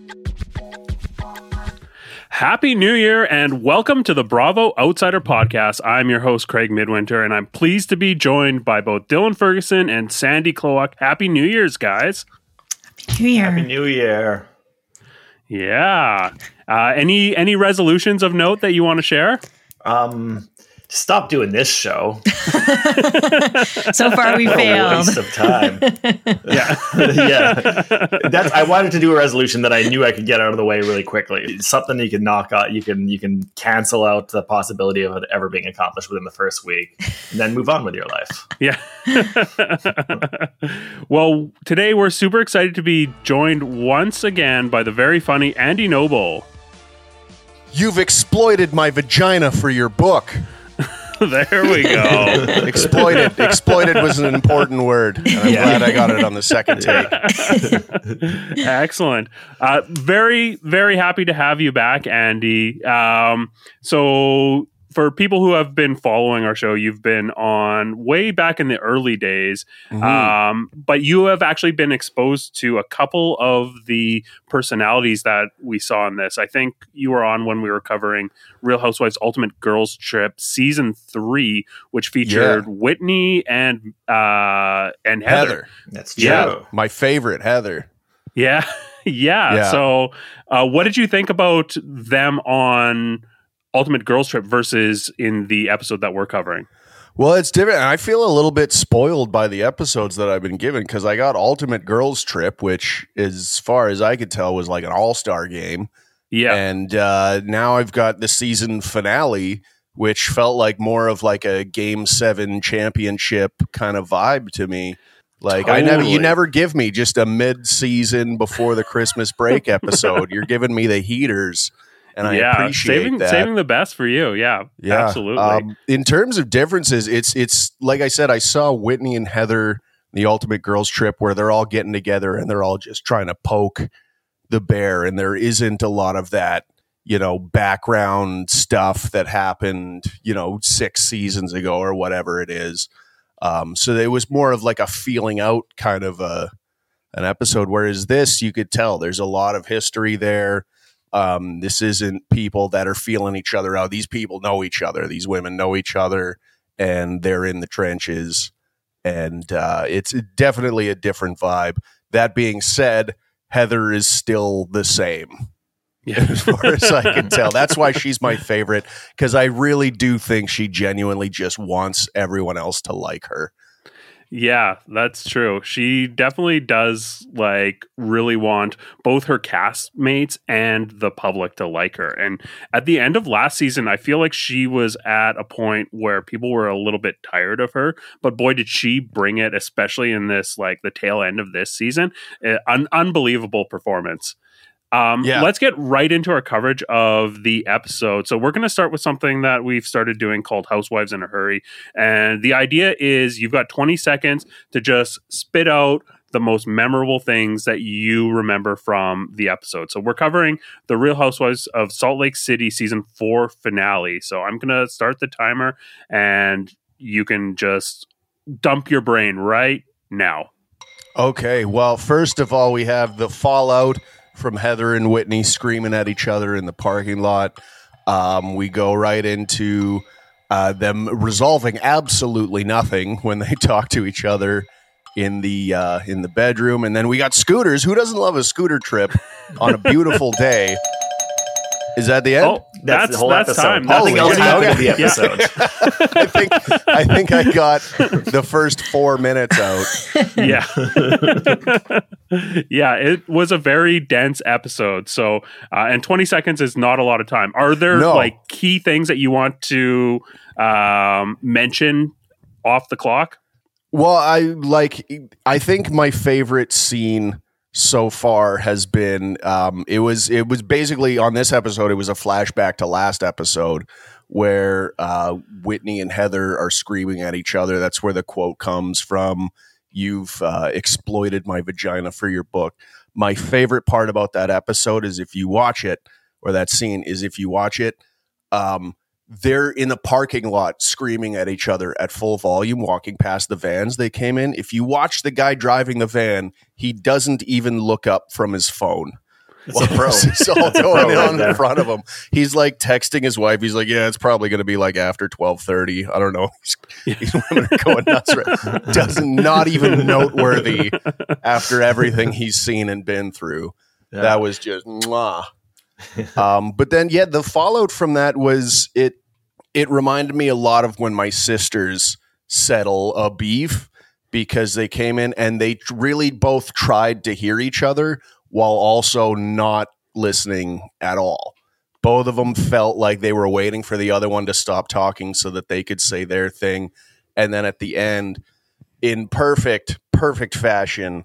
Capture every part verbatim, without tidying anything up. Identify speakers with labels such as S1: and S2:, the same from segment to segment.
S1: Happy New Year and welcome to the Bravo Outsider Podcast. I'm your host, Craig Midwinter, and I'm pleased to be joined by both Dylan Ferguson and Sandy Kloak. Happy New Year's, guys.
S2: Happy New Year.
S3: Happy New Year.
S1: Yeah. Uh, any any resolutions of note that you want to share?
S3: Um, stop doing this show.
S2: So far, we
S3: What a
S2: failed.
S3: waste of time.
S1: Yeah.
S3: yeah. That's, I wanted to do a resolution that I knew I could get out of the way really quickly. It's something you can knock out. You can you can cancel out the possibility of it ever being accomplished within the first week, and then move on with your life.
S1: Yeah. Well, today we're super excited to be joined once again by the very funny Andy Noble.
S4: You've exploited my vagina for your book.
S1: There we go.
S4: Exploited. Exploited was an important word. And I'm
S3: Yeah.
S4: glad I got it on the second take.
S1: Excellent. Uh, very, very happy to have you back, Andy. Um, so for people who have been following our show, you've been on way back in the early days,
S4: Mhm.
S1: um, but you have actually been exposed to a couple of the personalities that we saw in this. I think you were on when we were covering Real Housewives Ultimate Girls Trip Season three, which featured
S4: Yeah.
S1: Whitney and uh, and Heather.
S4: Heather.
S3: That's true.
S1: Yeah.
S4: My favorite, Heather.
S1: Yeah. yeah.
S4: Yeah.
S1: So uh, what did you think about them on Ultimate Girls Trip versus in the episode that we're covering?
S4: Well, it's different. I feel a little bit spoiled by the episodes that I've been given because I got Ultimate Girls Trip, which, as far as I could tell, was like an all-star game.
S1: Yeah.
S4: And uh, now I've got the season finale, which felt like more of like a Game Seven championship kind of vibe to me. Like I never, you
S1: Totally.
S4: never give me just a mid-season before the Christmas break episode. You're giving me the heaters, and I
S1: yeah.
S4: appreciate
S1: saving,
S4: that.
S1: saving the best for you. Yeah.
S4: Yeah,
S1: Absolutely.
S4: Um, in terms of differences, it's it's like I said, I saw Whitney and Heather, the Ultimate Girls Trip, where they're all getting together and they're all just trying to poke the bear, and there isn't a lot of that, you know, background stuff that happened, you know, six seasons ago or whatever it is. Um, so it was more of like a feeling out kind of a an episode, whereas this, you could tell there's a lot of history there. Um, this isn't people that are feeling each other out. These people know each other. These women know each other, and they're in the trenches. And uh, it's definitely a different vibe. That being said, Heather is still the same,
S1: yeah.
S4: as far as I can tell. That's why she's my favorite, because I really do think she genuinely just wants everyone else to like her.
S1: Yeah, that's true. She definitely does like really want both her castmates and the public to like her. And at the end of last season, I feel like she was at a point where people were a little bit tired of her, but boy, did she bring it, especially in this, like the tail end of this season. Uh, un- unbelievable performance. Um,
S4: Yeah.
S1: Let's get right into our coverage of the episode. So we're going to start with something that we've started doing called Housewives in a Hurry. And the idea is you've got twenty seconds to just spit out the most memorable things that you remember from the episode. So we're covering the Real Housewives of Salt Lake City season four finale. So I'm going to start the timer and you can just dump your brain right now.
S4: Okay, well, first of all, we have the fallout from Heather and Whitney screaming at each other in the parking lot. Um, we go right into uh, them resolving absolutely nothing when they talk to each other in the uh, in the bedroom, and then we got scooters. Who doesn't love a scooter trip on a beautiful day? Is that the end?
S1: Oh,
S3: That's,
S1: that's
S3: the whole
S1: that's
S3: episode.
S1: time.
S3: Nothing
S4: Holy
S3: else
S4: shit.
S3: happened in
S4: Okay.
S3: the episode.
S4: I think I think I got the first four minutes out.
S1: Yeah. Yeah, it was a very dense episode. So, uh, and twenty seconds is not a lot of time. Are there
S4: No.
S1: like key things that you want to um, mention off the clock?
S4: Well, I like. I think my favorite scene so far has been. Um, it was. It was basically on this episode. It was a flashback to last episode where uh, Whitney and Heather are screaming at each other. That's where the quote comes from. You've uh, exploited my vagina for your book. My favorite part about that episode is if you watch it, or that scene is if you watch it. Um, They're in the parking lot screaming at each other at full volume, walking past the vans they came in. If you watch the guy driving the van, he doesn't even look up from his phone.
S3: It's a pro.
S4: This is all
S3: That's a pro
S4: going
S3: right
S4: on
S3: there.
S4: in front of him. He's like texting his wife. He's like, yeah, it's probably going to be like after twelve thirty. I don't know. He's, these women are going nuts. Right? Does not even noteworthy after everything he's seen and been through.
S3: Yeah.
S4: That was just mwah. um, but then, yeah, the fallout from that was it. It reminded me a lot of when my sisters settle a beef because they came in and they really both tried to hear each other while also not listening at all. Both of them felt like they were waiting for the other one to stop talking so that they could say their thing. And then at the end, in perfect, perfect fashion,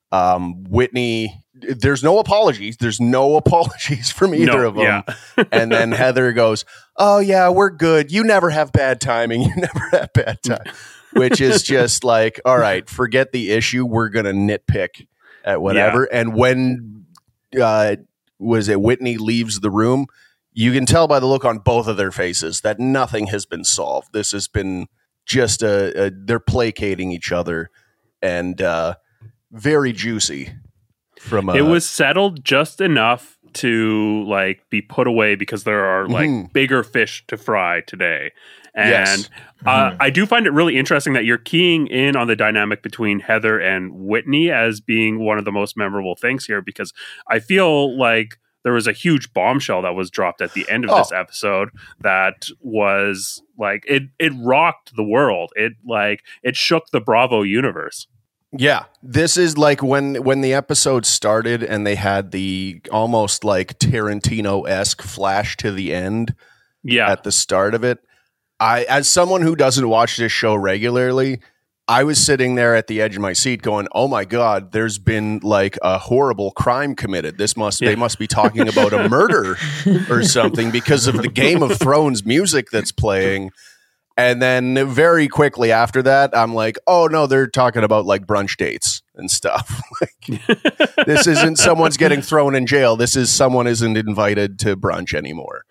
S4: um, Whitney, there's no apologies. There's no apologies from either
S1: No,
S4: of them.
S1: yeah.
S4: And then Heather goes, oh, yeah, we're good. You never have bad timing. You never have bad time. Which is just like, all right, forget the issue. We're going to nitpick at whatever. Yeah. And when uh, was it Whitney leaves the room, you can tell by the look on both of their faces that nothing has been solved. This has been just a, a they're placating each other and uh, very juicy. From a,
S1: it was settled just enough to like be put away because there are like
S4: Mhm.
S1: bigger fish to fry today. And
S4: Yes.
S1: uh,
S3: Mhm.
S1: I do find it really interesting that you're keying in on the dynamic between Heather and Whitney as being one of the most memorable things here, because I feel like there was a huge bombshell that was dropped at the end of
S4: Oh.
S1: this episode that was like it it rocked the world. It like it shook the Bravo universe.
S4: Yeah, this is like when when the episode started and they had the almost like Tarantino-esque flash to the end
S1: Yeah.
S4: at the start of it. I, as someone who doesn't watch this show regularly, I was sitting there at the edge of my seat going, "Oh my God, there's been like a horrible crime committed. This must
S1: Yeah.
S4: they must be talking about a murder or something because of the Game of Thrones music that's playing." And then very quickly after that, I'm like, "Oh no, they're talking about like brunch dates and stuff." Like, this isn't someone's getting thrown in jail. This is someone isn't invited to brunch anymore.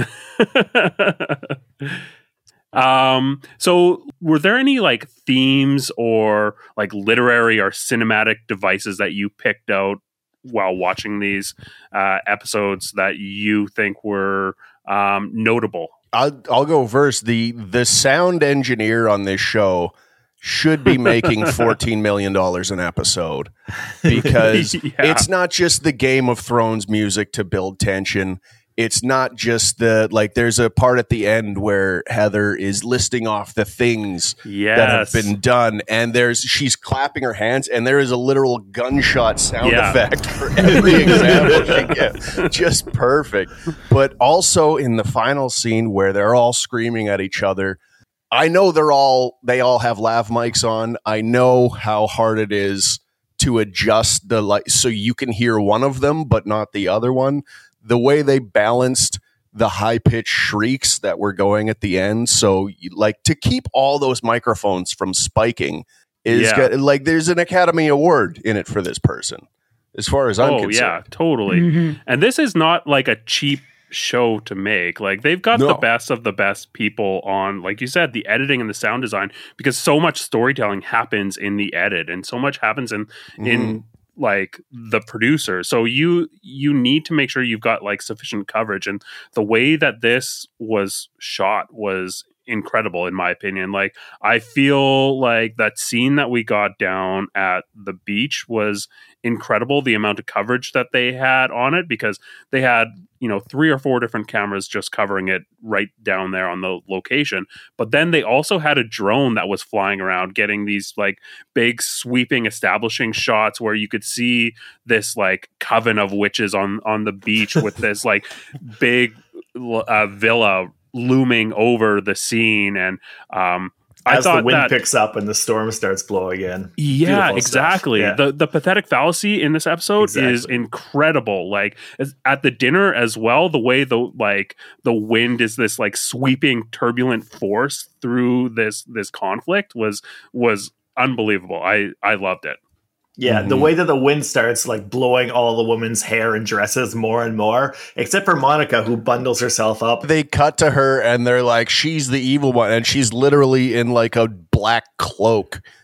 S1: um so were there any like themes or like literary or cinematic devices that you picked out while watching these uh episodes that you think were um notable?
S4: I'll I'll go first. The the sound engineer on this show should be making fourteen million dollars an episode because
S1: Yeah.
S4: it's not just the Game of Thrones music to build tension. It's not just the like there's a part at the end where Heather is listing off the things
S1: Yes.
S4: that have been done, and there's she's clapping her hands, and there is a literal gunshot sound
S1: Yeah.
S4: effect for every example she gets. Just perfect. But also in the final scene where they're all screaming at each other, I know they're all they all have lav mics on. I know how hard it is to adjust the like so you can hear one of them but not the other one. The way they balanced the high-pitched shrieks that were going at the end, so you- like to keep all those microphones from spiking is
S1: Yeah.
S4: good. Like there's an Academy Award in it for this person, as far as I'm
S1: Oh yeah,
S4: concerned.
S1: totally.
S2: Mhm.
S1: And this is not like a cheap show to make. Like they've got
S4: No.
S1: the best of the best people on, like you said, the editing and the sound design, because so much storytelling happens in the edit and so much happens in in like the producer. So you you need to make sure you've got like sufficient coverage, and the way that this was shot was incredible in my opinion. Like I feel like that scene that we got down at the beach was incredible, the amount of coverage that they had on it, because they had, you know, three or four different cameras just covering it right down there on the location. But then they also had a drone that was flying around getting these like big sweeping establishing shots where you could see this like coven of witches on on the beach with this like big uh, villa looming over the scene. And um I
S3: As the
S1: thought
S3: wind
S1: that
S3: picks up and the storm starts blowing in.
S1: yeah,
S3: Beautiful stuff.
S1: exactly.
S3: Yeah.
S1: The the pathetic fallacy in this episode
S3: Exactly.
S1: is incredible. Like as, at the dinner as well, the way the like the wind is this like sweeping turbulent force through this this conflict was was unbelievable. I I loved it.
S3: Yeah, the
S4: Mhm.
S3: way that the wind starts like blowing all the women's hair and dresses more and more, except for Monica, who bundles herself up.
S4: They cut to her and they're like, she's the evil one. And she's literally in like a black cloak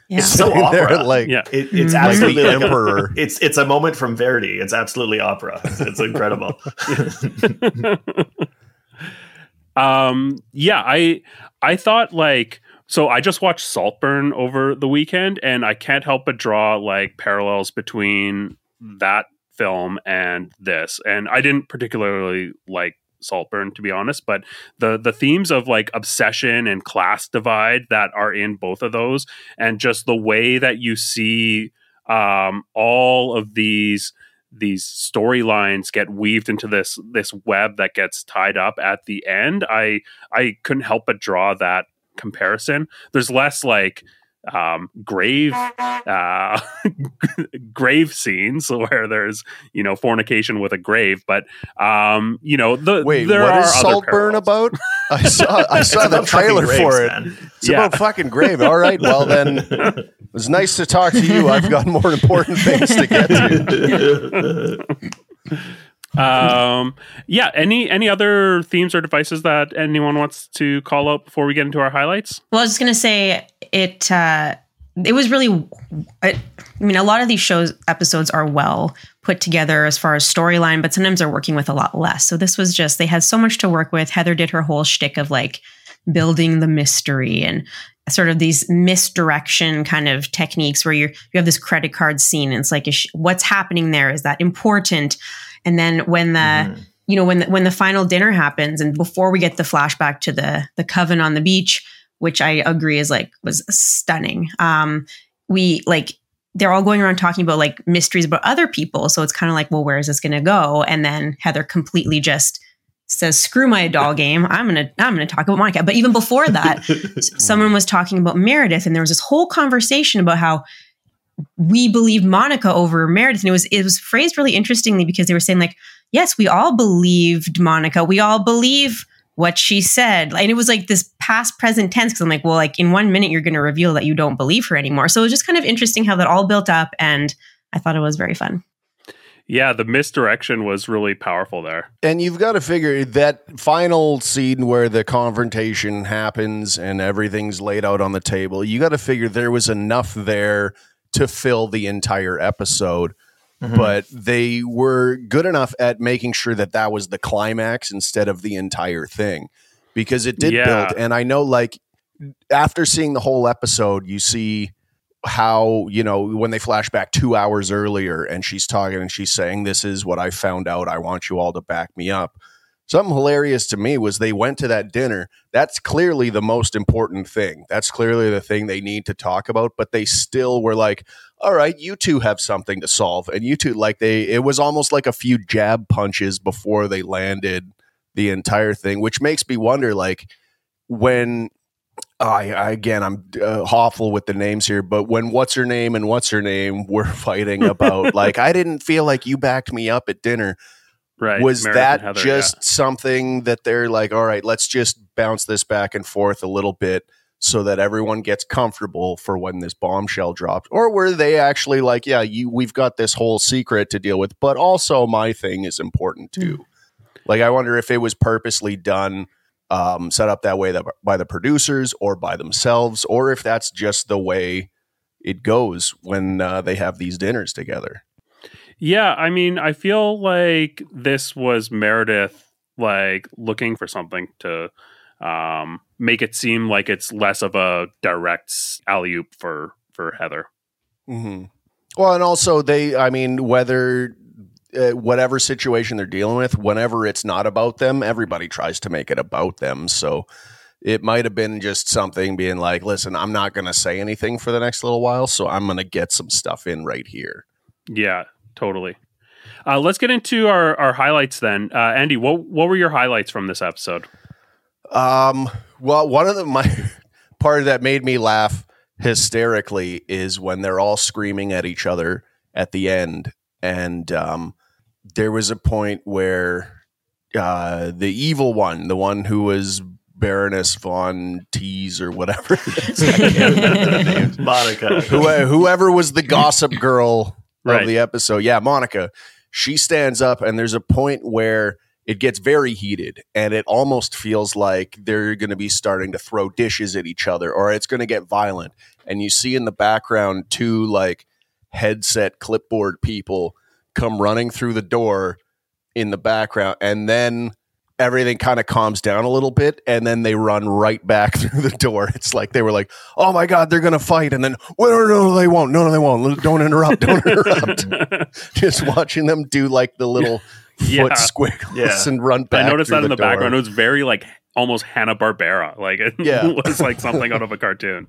S2: Yeah.
S3: It's so
S4: They're
S3: opera.
S4: like,
S1: Yeah.
S3: It, it's
S2: Mhm.
S3: absolutely
S4: Like the
S3: like a-
S4: emperor.
S3: it's it's a moment from Verdi. It's absolutely opera. It's, it's incredible.
S1: um yeah, I I thought like so I just watched Saltburn over the weekend, and I can't help but draw like parallels between that film and this. And I didn't particularly like Saltburn, to be honest, but the the themes of like obsession and class divide that are in both of those, and just the way that you see um all of these these storylines get weaved into this this web that gets tied up at the end, I I couldn't help but draw that comparison. There's less like um grave uh grave scenes where there's, you know, fornication with a grave, but um you know, the
S4: Wait,
S1: there
S4: what
S1: are
S4: is
S1: other
S4: Saltburn
S1: parallels.
S4: about? I saw I saw
S3: It's
S4: the
S3: about fucking
S4: trailer
S3: graves,
S4: for it.
S3: man.
S4: It's
S1: Yeah.
S4: about fucking grave. All right, well then, it was nice to talk to you. I've got more important things to get to.
S1: um yeah, any any other themes or devices that anyone wants to call out before we get into our highlights?
S2: Well, I was just gonna say it. Uh, it was really. I, I mean, a lot of these shows episodes are well put together as far as storyline, but sometimes they're working with a lot less. So this was just they had so much to work with. Heather did her whole shtick of like building the mystery and sort of these misdirection kind of techniques where you you have this credit card scene and it's like, is she, what's happening there? Is that important? And then when the
S3: Mhm.
S2: you know when the, when the final dinner happens and before we get the flashback to the the coven on the beach, which I agree is like was stunning. Um, we like they're all going around talking about like mysteries about other people, so it's kind of like, well, where is this going to go? And then Heather completely just says, "Screw my doll game. I'm gonna I'm gonna talk about Monica." But even before that, someone was talking about Meredith, and there was this whole conversation about how we believe Monica over Meredith, and it was it was phrased really interestingly because they were saying like, yes, we all believed Monica, we all believe what she said, and it was like this past present tense because I'm like, well, like in one minute you're going to reveal that you don't believe her anymore. So it was just kind of interesting how that all built up, and I thought it was very fun.
S1: Yeah, the misdirection was really powerful there.
S4: And you've got to figure that final scene where the confrontation happens and everything's laid out on the table. You got to figure there was enough there to fill the entire episode.
S3: Mhm.
S4: But they were good enough at making sure that that was the climax instead of the entire thing, because it did
S1: Yeah.
S4: build. And I know, like, after seeing the whole episode, you see how, you know, when they flash back two hours earlier and she's talking and she's saying, "This is what I found out. I want you all to back me up." Something hilarious to me was they went to that dinner. That's clearly the most important thing. That's clearly the thing they need to talk about. But they still were like, all right, you two have something to solve. And you two, like they, it was almost like a few jab punches before they landed the entire thing, which makes me wonder, like, when, I, I again, I'm uh, awful with the names here, but when what's her name and what's her name were fighting about, like, I didn't feel like you backed me up at dinner.
S1: Right.
S4: Was
S1: Meredith and
S4: that
S1: Heather,
S4: just
S1: yeah.
S4: something that they're like, all right, let's just bounce this back and forth a little bit so that everyone gets comfortable for when this bombshell dropped? Or were they actually like, yeah, you, we've got this whole secret to deal with, but also my thing is important too. Mm. Like, I wonder if it was purposely done, um, set up that way that, by the producers or by themselves, or if that's just the way it goes when uh, they have these dinners together.
S1: Yeah, I mean, I feel like this was Meredith like looking for something to um, make it seem like it's less of a direct alley-oop for for Heather.
S4: Mm-hmm. Well, and also they, I mean, whether uh, whatever situation they're dealing with, whenever it's not about them, everybody tries to make it about them. So it might have been just something being like, listen, I'm not going to say anything for the next little while, so I'm going to get some stuff in right here.
S1: Yeah. Totally. Uh, let's get into our, our highlights then. Uh, Andy, what what were your highlights from this episode?
S4: Um, well, one of the my part that made me laugh hysterically is when they're all screaming at each other at the end, and um, there was a point where uh, the evil one, the one who was Baroness Von Teese or whatever,
S3: Monica,
S4: Who, whoever was the gossip girl.
S1: Right.
S4: Of the episode. Yeah, Monica. She stands up and there's a point where it gets very heated and it almost feels like they're going to be starting to throw dishes at each other or it's going to get violent. and you see in the background two like headset clipboard people come running through the door in the background, and then everything kind of calms down a little bit, and then they run right back through the door. It's like they were like, oh my God, they're going to fight. And then, well, no, no, they won't. No, no, they won't. Don't interrupt. Don't interrupt. Just watching them do like the little
S1: Yeah.
S4: foot squiggles
S3: Yeah.
S4: and run back.
S1: I noticed
S4: through
S1: that in the
S4: door.
S1: background. It was very like almost Hanna-Barbera. Like it
S4: Yeah.
S1: was like something out of a cartoon.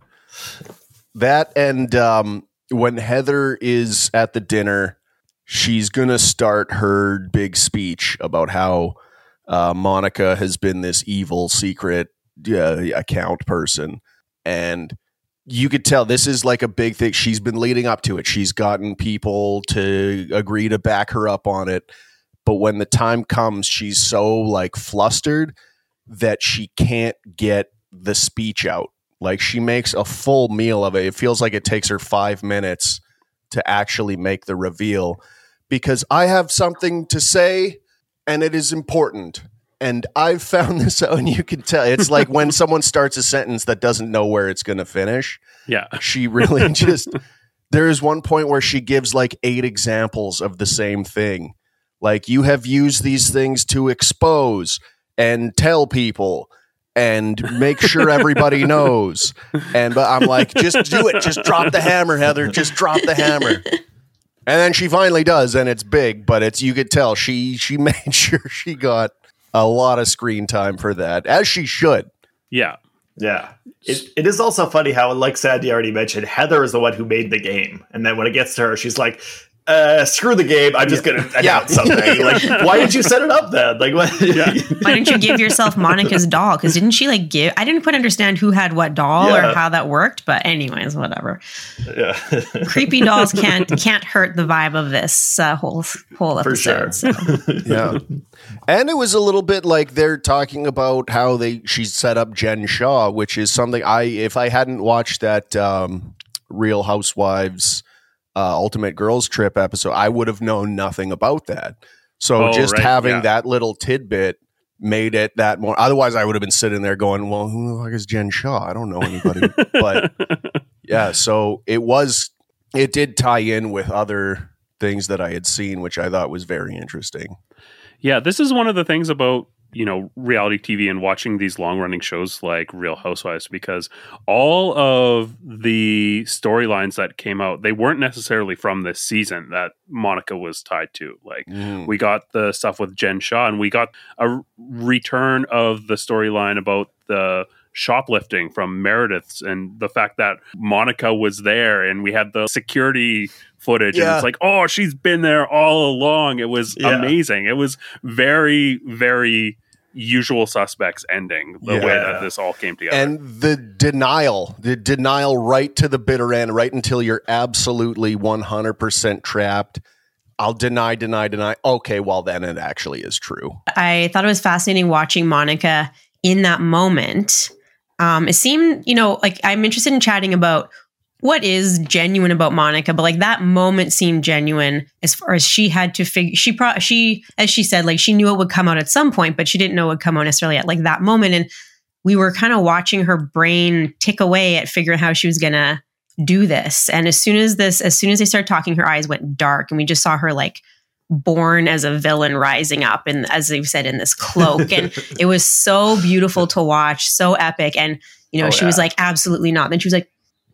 S4: That and um, when Heather is at the dinner, she's going to start her big speech about how uh, Monica has been this evil secret uh, account person. And you could tell this is like a big thing. She's been leading up to it. She's gotten people to agree to back her up on it. But when the time comes, she's so like flustered that she can't get the speech out. Like she makes a full meal of it. It feels like it takes her five minutes to actually make the reveal, because I have something to say and it is important. And I've found this out, and you can tell it's like when someone starts a sentence that doesn't know where it's going to finish.
S1: Yeah.
S4: She really just, there is one point where she gives like eight examples of the same thing. Like, you have used these things to expose and tell people and make sure everybody knows. And but I'm like, just do it. Just drop the hammer, Heather. Just drop the hammer. And then she finally does, and it's big, but it's, you could tell she she made sure she got a lot of screen time for that, as she should.
S1: Yeah.
S3: Yeah. It, it is also funny how, like Sandy already mentioned, Heather is the one who made the game. And then when it gets to her, she's like, uh, screw the game. I'm just going to announce something. Like, why did you set it up then? Like, what?
S1: Yeah.
S2: Why didn't you give yourself Monica's doll? Because didn't she like give? I didn't quite understand who had what doll
S3: Yeah.
S2: or how that worked. But anyways, whatever.
S3: Yeah.
S2: Creepy dolls can't can't hurt the vibe of this uh, whole whole
S3: For
S2: episode.
S3: sure.
S2: So.
S4: Yeah. And it was a little bit like they're talking about how they she set up Jen Shaw, which is something I, if I hadn't watched that um, Real Housewives uh, Ultimate Girls Trip episode, I would have known nothing about that. So
S1: Oh,
S4: just
S1: right,
S4: having
S1: yeah.
S4: that little tidbit made it that more. Otherwise, I would have been sitting there going, well, who the fuck is Jen Shaw? I don't know anybody. But yeah, so it was, it did tie in with other things that I had seen, which I thought was very interesting.
S1: Yeah, this is one of the things about, you know, reality T V and watching these long running shows like Real Housewives, because all of the storylines that came out, they weren't necessarily from this season that Monica was tied to. Like,
S4: Mm.
S1: we got the stuff with Jen Shaw, and we got a return of the storyline about the shoplifting from Meredith's, and the fact that Monica was there, and we had the security footage, and
S4: Yeah.
S1: it's like, oh, she's been there all along. It was
S3: Yeah.
S1: amazing. It was very, very Usual Suspects ending, the
S4: Yeah.
S1: way that this all came together.
S4: And the denial, the denial right to the bitter end, right until you're absolutely one hundred percent trapped. I'll deny, deny, deny. Okay, well, then it actually is true.
S2: I thought it was fascinating watching Monica in that moment. Um, it seemed, you know, like I'm interested in chatting about what is genuine about Monica, but like that moment seemed genuine as far as she had to figure. She, pro- she, as she said, like she knew it would come out at some point, but she didn't know it would come out necessarily at like that moment. And we were kind of watching her brain tick away at figuring how she was gonna do this. And as soon as this, as soon as they started talking, her eyes went dark, and we just saw her like born as a villain rising up, and as they've said, in this cloak. And it was so beautiful to watch, so epic. And you know,
S3: Oh,
S2: she was
S3: yeah.
S2: like, absolutely not. Then she was like,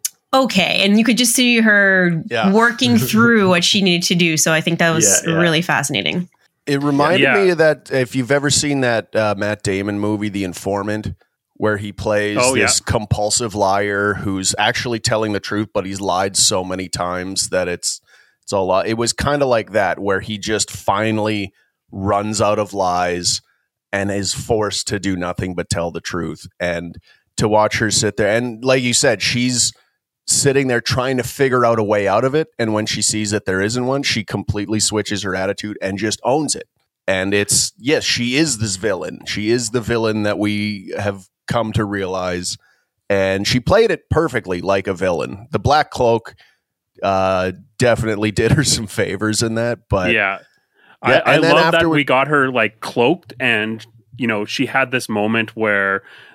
S2: okay. And you could just see her
S4: Yeah.
S2: working through what she needed to do. So I think that was
S3: Yeah, yeah.
S2: really fascinating.
S4: It reminded
S1: Yeah.
S4: me of that, if you've ever seen that uh, Matt Damon movie, The Informant, where he plays
S1: Oh, yeah.
S4: this compulsive liar who's actually telling the truth, but he's lied so many times that it's it's a lot. It was kind of like that, where he just finally runs out of lies and is forced to do nothing but tell the truth. And to watch her sit there, and like you said, she's sitting there trying to figure out a way out of it. And when she sees that there isn't one, she completely switches her attitude and just owns it. And it's, yes, she is this villain. She is the villain that we have come to realize. And she played it perfectly like a villain. The black cloak uh, definitely did her some favors in that. But
S1: yeah.
S4: Yeah,
S1: I, I
S4: and then
S1: love that
S4: after
S1: we,
S4: we-
S1: got her like cloaked, and you know, she had this moment where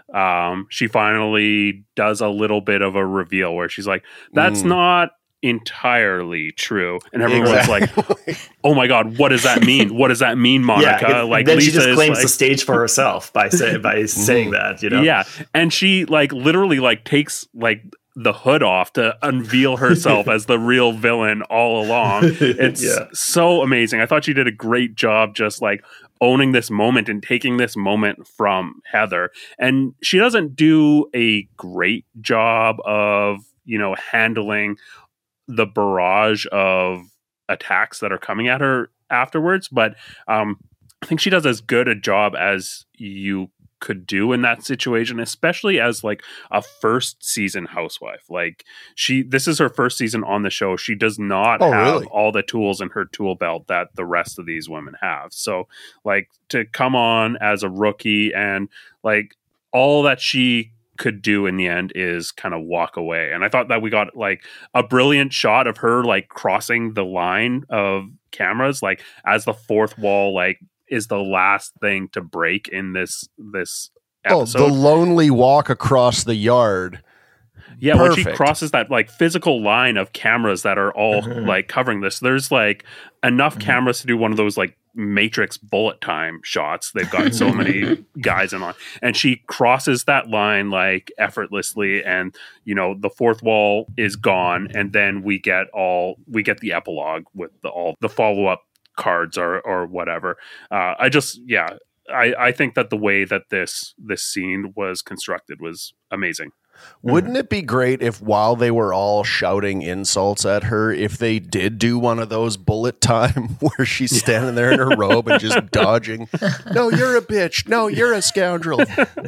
S1: um, she finally does a little bit of a reveal where she's like, that's
S4: Mm.
S1: not entirely true. And everyone's
S4: Exactly.
S1: like, oh my God, what does that mean? What does that mean, Monica?
S3: Yeah,
S1: like
S3: then
S1: Lisa
S3: she just
S1: is
S3: claims
S1: like,
S3: the stage for herself by say, by saying that, you know.
S1: yeah. And she like literally like takes like the hood off to unveil herself as the real villain all along. It's
S3: Yeah.
S1: so amazing. I thought she did a great job just like owning this moment and taking this moment from Heather. And she doesn't do a great job of, you know, handling the barrage of attacks that are coming at her afterwards. But um, I think she does as good a job as you could do in that situation, especially as like a first season housewife. Like she, this is her first season on the show. She does not
S4: Oh,
S1: have
S4: really?
S1: all the tools in her tool belt that the rest of these women have. So like to come on as a rookie and like all that she could do in the end is kind of walk away. And I thought that we got like a brilliant shot of her like crossing the line of cameras, like as the fourth wall, like is the last thing to break in this this
S4: Oh,
S1: episode.
S4: the lonely walk across the yard.
S1: Yeah, when she
S4: Perfect.
S1: crosses that like physical line of cameras that are all
S3: Mhm.
S1: like covering this, there's like enough
S3: Mhm.
S1: cameras to do one of those like Matrix bullet time shots. They've got so many guys in on, and she crosses that line like effortlessly, and you know the fourth wall is gone, and then we get all we get the epilogue with the all the follow up cards or or whatever. Uh, I just yeah, I I think that the way that this this scene was constructed was amazing.
S4: Wouldn't it be great if while they were all shouting insults at her, if they did do one of those bullet time where she's standing there in her robe and just dodging? No, you're a bitch. No, you're a scoundrel.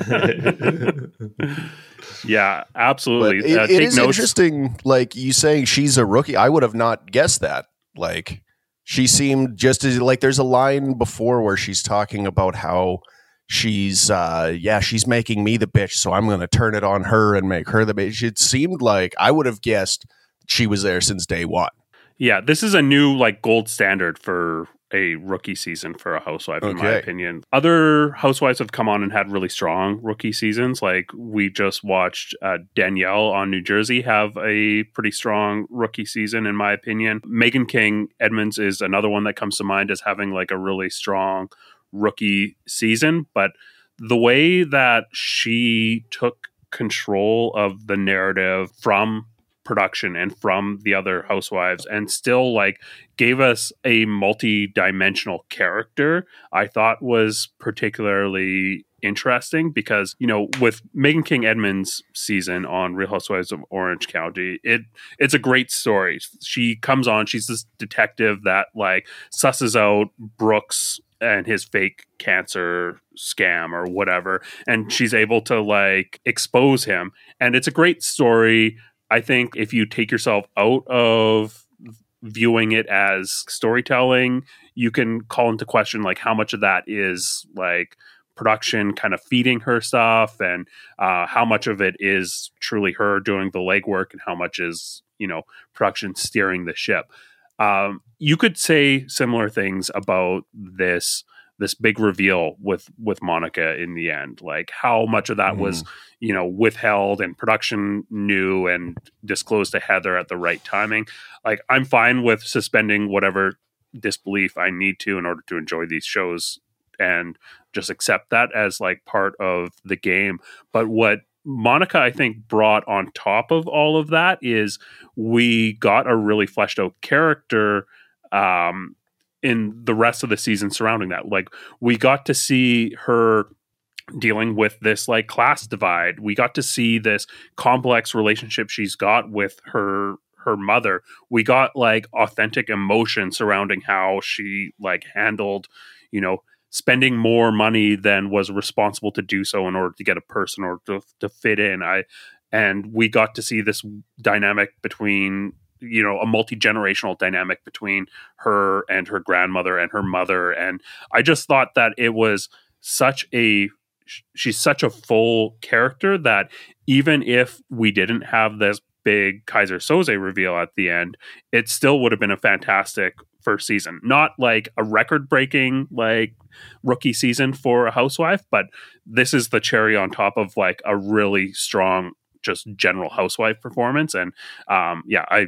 S1: Yeah,
S4: But
S1: absolutely.
S4: it,
S1: Uh,
S4: it
S1: take
S4: is
S1: notes.
S4: interesting, like you saying she's a rookie. I would have not guessed that. Like she seemed just as like there's a line before where she's talking about how she's uh yeah, she's making me the bitch, so I'm gonna turn it on her and make her the bitch. It seemed like I would have guessed she was there since day one.
S1: Yeah, this is a new like gold standard for a rookie season for a housewife, in my
S4: Okay.
S1: opinion. Other housewives have come on and had really strong rookie seasons. Like we just watched uh, Danielle on New Jersey have a pretty strong rookie season, in my opinion. Megan King Edmonds is another one that comes to mind as having like a really strong rookie season. But the way that she took control of the narrative from production and from the other housewives and still like gave us a multi-dimensional character, I thought was particularly interesting because, you know, with Megan King Edmonds' season on Real Housewives of Orange County, it it's a great story. She comes on, she's this detective that like susses out Brooks and his fake cancer scam or whatever, and she's able to like expose him, and it's a great story. I think if you take yourself out of viewing it as storytelling, you can call into question like how much of that is like production kind of feeding her stuff, and uh, how much of it is truly her doing the legwork, and how much is, you know, production steering the ship. Um, you could say similar things about this this big reveal with with Monica in the end, like how much of that
S4: Mm.
S1: was, you know, withheld and production knew and disclosed to Heather at the right timing. Like I'm fine with suspending whatever disbelief I need to in order to enjoy these shows and just accept that as like part of the game. But what Monica, I think, brought on top of all of that is we got a really fleshed out character um, in the rest of the season surrounding that. Like we got to see her dealing with this like class divide. We got to see this complex relationship she's got with her her mother. We got like authentic emotion surrounding how she like handled, you know, spending more money than was responsible to do so in order to get a person or to, to fit in. I and we got to see this dynamic between, you know, a multi-generational dynamic between her and her grandmother and her mother. And I just thought that it was such a she's such a full character that even if we didn't have this big Kaiser Soze reveal at the end, it still would have been a fantastic first season. Not like a record-breaking like rookie season for a housewife, but this is the cherry on top of like a really strong just general housewife performance. And um, yeah, I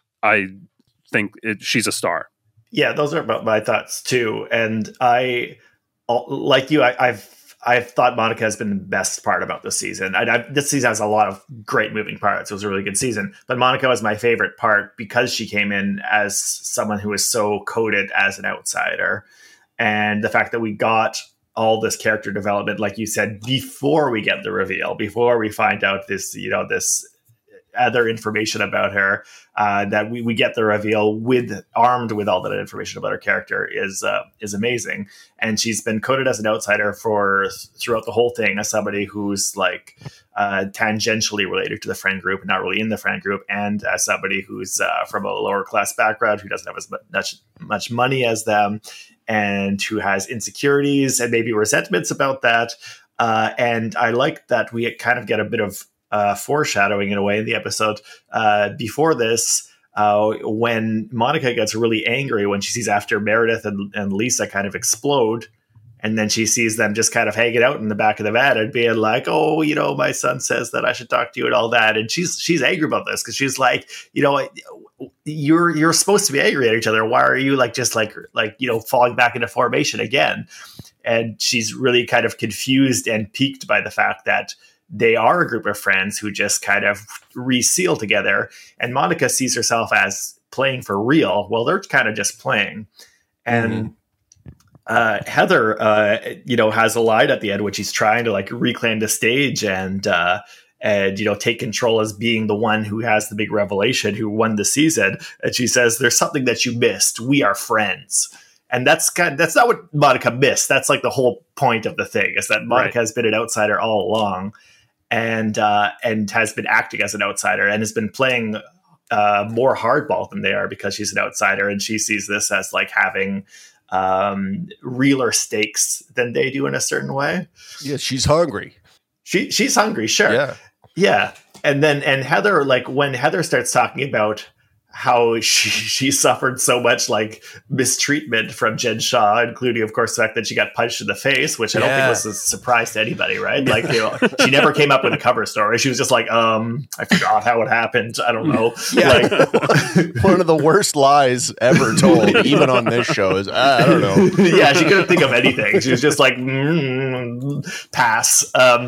S1: I think it, she's a star.
S3: Yeah, those are about my thoughts too. And I, like you, I, I've I've thought Monica has been the best part about this season. I, I, this season has a lot of great moving parts. It was a really good season. But Monica was my favorite part because she came in as someone who was so coded as an outsider. And the fact that we got all this character development, like you said, before we get the reveal, before we find out this, you know, this other information about her, uh, that we, we get the reveal with armed with all that information about her character is uh, is amazing. And she's been coded as an outsider for throughout the whole thing as somebody who's like uh, tangentially related to the friend group, not really in the friend group, and as somebody who's uh, from a lower class background, who doesn't have as much much money as them, and who has insecurities and maybe resentments about that. Uh, and I like that we kind of get a bit of Uh, foreshadowing in a way in the episode uh, before this, uh, when Monica gets really angry when she sees after Meredith and, and Lisa kind of explode, and then she sees them just kind of hanging out in the back of the van and being like, oh, you know, my son says that I should talk to you and all that. And she's she's angry about this because she's like, you know, you're you're supposed to be angry at each other. Why are you like just like like you know falling back into formation again? And she's really kind of confused and piqued by the fact that they are a group of friends who just kind of reseal together. And Monica sees herself as playing for real. Well, they're kind of just playing. And mm-hmm. uh, Heather, uh, you know, has a line at the end, which she's trying to like reclaim the stage and, uh, and, you know, take control as being the one who has the big revelation, who won the season. And she says, there's something that you missed. We are friends. And that's kind of, that's not what Monica missed. That's like the whole point of the thing, is that Monica right. has been an outsider all along. And uh, and has been acting as an outsider and has been playing uh, more hardball than they are because she's an outsider, and she sees this as like having um, realer stakes than they do in a certain way.
S4: Yeah, she's hungry.
S3: She she's hungry, sure.
S4: Yeah,
S3: yeah. And then and Heather, like when Heather starts talking about how she she suffered so much like mistreatment from Jen Shaw, including, of course, the fact that she got punched in the face, which I don't
S4: yeah.
S3: think was a surprise to anybody, right? Like, you know, she never came up with a cover story. She was just like, um, I forgot how it happened. I don't know.
S4: Yeah.
S3: Like,
S4: one of the worst lies ever told, even on this show, is I, I don't know.
S3: Yeah, she couldn't think of anything. She was just like, mm, pass. Um,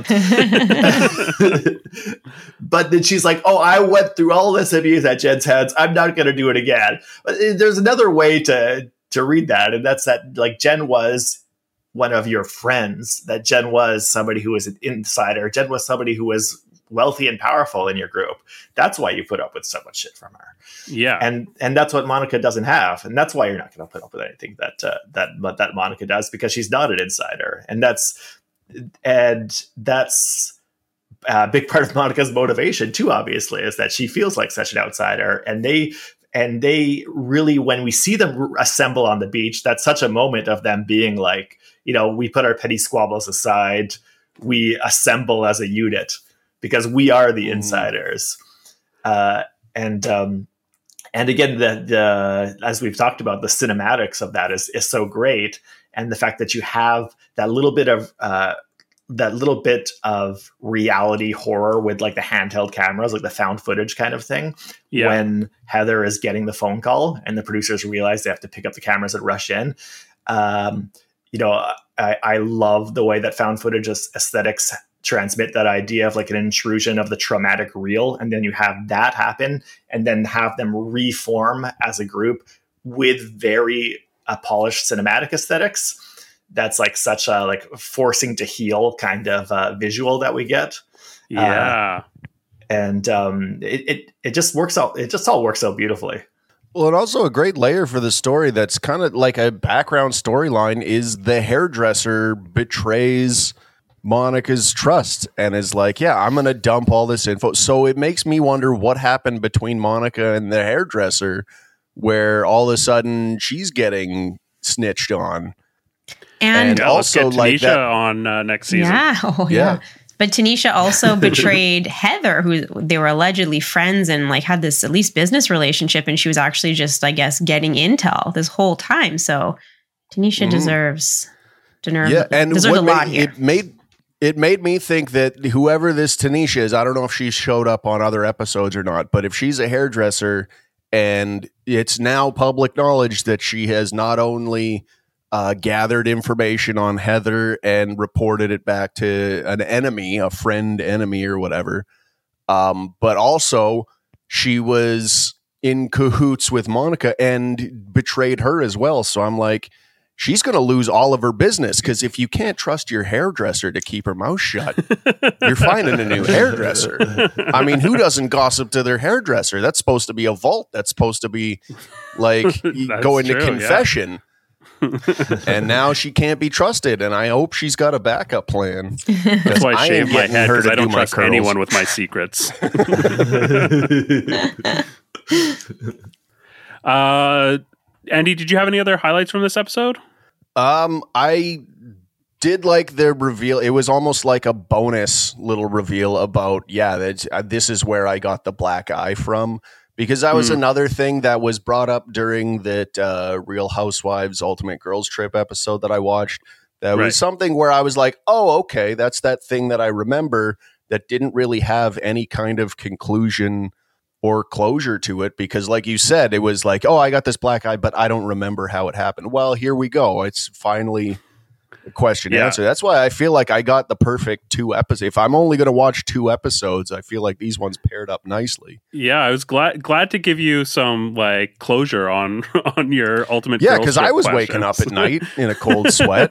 S3: but then she's like, oh, I went through all this abuse at Jen's hands. I'm not going to do it again. But there's another way to to read that, and that's that like Jen was one of your friends, that Jen was somebody who was an insider. Jen was somebody who was wealthy and powerful in your group. That's why you put up with so much shit from her.
S1: Yeah.
S3: And and that's what Monica doesn't have. And that's why you're not going to put up with anything that uh, that that Monica does, because she's not an insider. And that's and that's a big part of Monica's motivation too, obviously, is that she feels like such an outsider. And they and they really, when we see them assemble on the beach, that's such a moment of them being like, you know, we put our petty squabbles aside, we assemble as a unit because we are the insiders. Mm. Uh, and um, and again, the, the as we've talked about, the cinematics of that is is so great, and the fact that you have that little bit of uh, that little bit of reality horror with like the handheld cameras, like the found footage kind of thing. Yeah. When Heather is getting the phone call and the producers realize they have to pick up the cameras and rush in. Um, you know, I, I love the way that found footage aesthetics transmit that idea of like an intrusion of the traumatic real. And then you have that happen and then have them reform as a group with very uh, polished cinematic aesthetics. That's like such a like forcing to heal kind of uh, visual that we get.
S1: Yeah.
S3: Uh, and um, it, it, it just works out. It just all works out beautifully.
S4: Well, and also a great layer for the story that's kind of like a background storyline is the hairdresser betrays Monica's trust and is like, yeah, I'm going to dump all this info. So it makes me wonder what happened between Monica and the hairdresser where all of a sudden she's getting snitched on.
S2: And,
S1: and
S2: yeah,
S1: also
S4: like
S1: Tanisha
S4: that
S1: on uh, next season.
S2: Yeah. Oh, yeah.
S4: yeah.
S2: But Tanisha also betrayed Heather, who they were allegedly friends and like had this at least business relationship. And she was actually just, I guess, getting intel this whole time. So Tanisha mm. deserves, deserves,
S4: yeah, and
S2: deserves a
S4: made,
S2: lot here.
S4: It made, it made me think that whoever this Tanisha is, I don't know if she showed up on other episodes or not, but if she's a hairdresser and it's now public knowledge that she has not only Uh, gathered information on Heather and reported it back to an enemy, a friend enemy or whatever. Um, but also she was in cahoots with Monica and betrayed her as well. So I'm like, she's going to lose all of her business, because if you can't trust your hairdresser to keep her mouth shut, you're finding a new hairdresser. I mean, who doesn't gossip to their hairdresser? That's supposed to be a vault. That's supposed to be like going
S1: true,
S4: to confession.
S1: Yeah.
S4: And now she can't be trusted, and I hope she's got a backup plan.
S1: That's why I shave my head, because I don't
S4: do
S1: trust anyone with my secrets. uh, Andy, did you have any other highlights from this episode?
S4: Um, I did like the reveal. It was almost like a bonus little reveal about, yeah, that's, uh, this is where I got the black eye from. Because that was mm. another thing that was brought up during that uh, Real Housewives Ultimate Girls Trip episode that I watched. That right. was something where I was like, oh, okay, that's that thing that I remember that didn't really have any kind of conclusion or closure to it. Because like you said, it was like, oh, I got this black eye, but I don't remember how it happened. Well, here we go. It's finally a question
S1: yeah.
S4: answer. That's why I feel like I got the perfect two episodes. If I'm only going to watch two episodes, I feel like these ones paired up nicely.
S1: Yeah, I was glad glad to give you some like closure on on your Ultimate
S4: yeah,
S1: because
S4: I was
S1: questions.
S4: waking up at night in a cold sweat,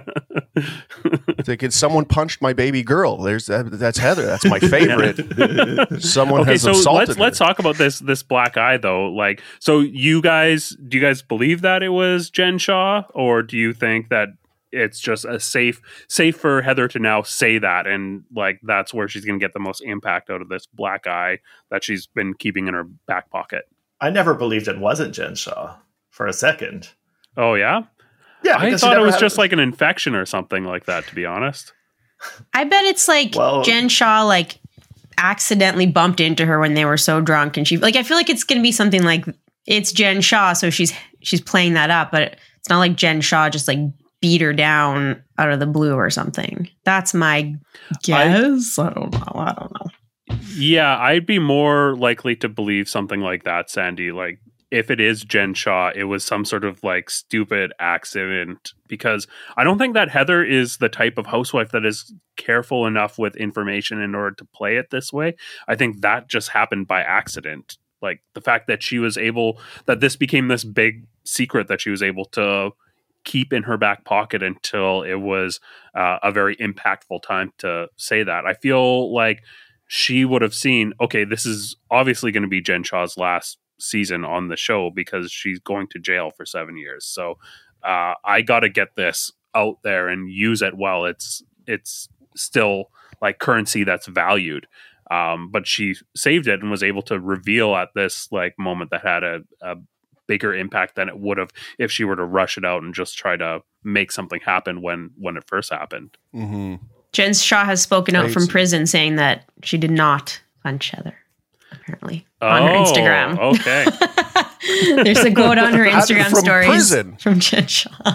S4: thinking someone punched my baby girl. There's that, that's Heather. That's my favorite. Someone
S1: okay,
S4: has
S1: so
S4: assaulted
S1: let's
S4: her.
S1: let's talk about this this black eye though. Like, so you guys, do you guys believe that it was Jen Shah, or do you think that it's just a safe safe for Heather to now say that, and like that's where she's going to get the most impact out of this black eye that she's been keeping in her back pocket?
S3: I never believed it wasn't Jen Shah for a second.
S1: Oh yeah,
S3: yeah.
S1: I thought it was just like an infection or something like that. To be honest,
S2: I bet it's like well, Jen Shah like accidentally bumped into her when they were so drunk, and she like I feel like it's going to be something like it's Jen Shah, so she's she's playing that up, but it's not like Jen Shah just like beat her down out of the blue or something. That's my guess. I, I don't know. I don't know.
S1: Yeah, I'd be more likely to believe something like that, Sandy. Like, if it is Jen Shah, it was some sort of like stupid accident, because I don't think that Heather is the type of housewife that is careful enough with information in order to play it this way. I think that just happened by accident. Like the fact that she was able, that this became this big secret that she was able to keep in her back pocket until it was uh, a very impactful time to say that. I feel like she would have seen, okay, this is obviously going to be Jen Shah's last season on the show because she's going to jail for seven years. So uh, I got to get this out there and use it while it's it's still like currency that's valued. Um, but she saved it and was able to reveal at this like moment that had a, a bigger impact than it would have if she were to rush it out and just try to make something happen when when it first happened.
S4: Mm-hmm.
S2: Jen Shah has spoken out from prison saying that she did not punch Heather, apparently,
S1: oh,
S2: on her Instagram.
S1: Okay.
S2: There's a quote on her Instagram
S4: from
S2: stories
S4: prison.
S2: From Jen Shah.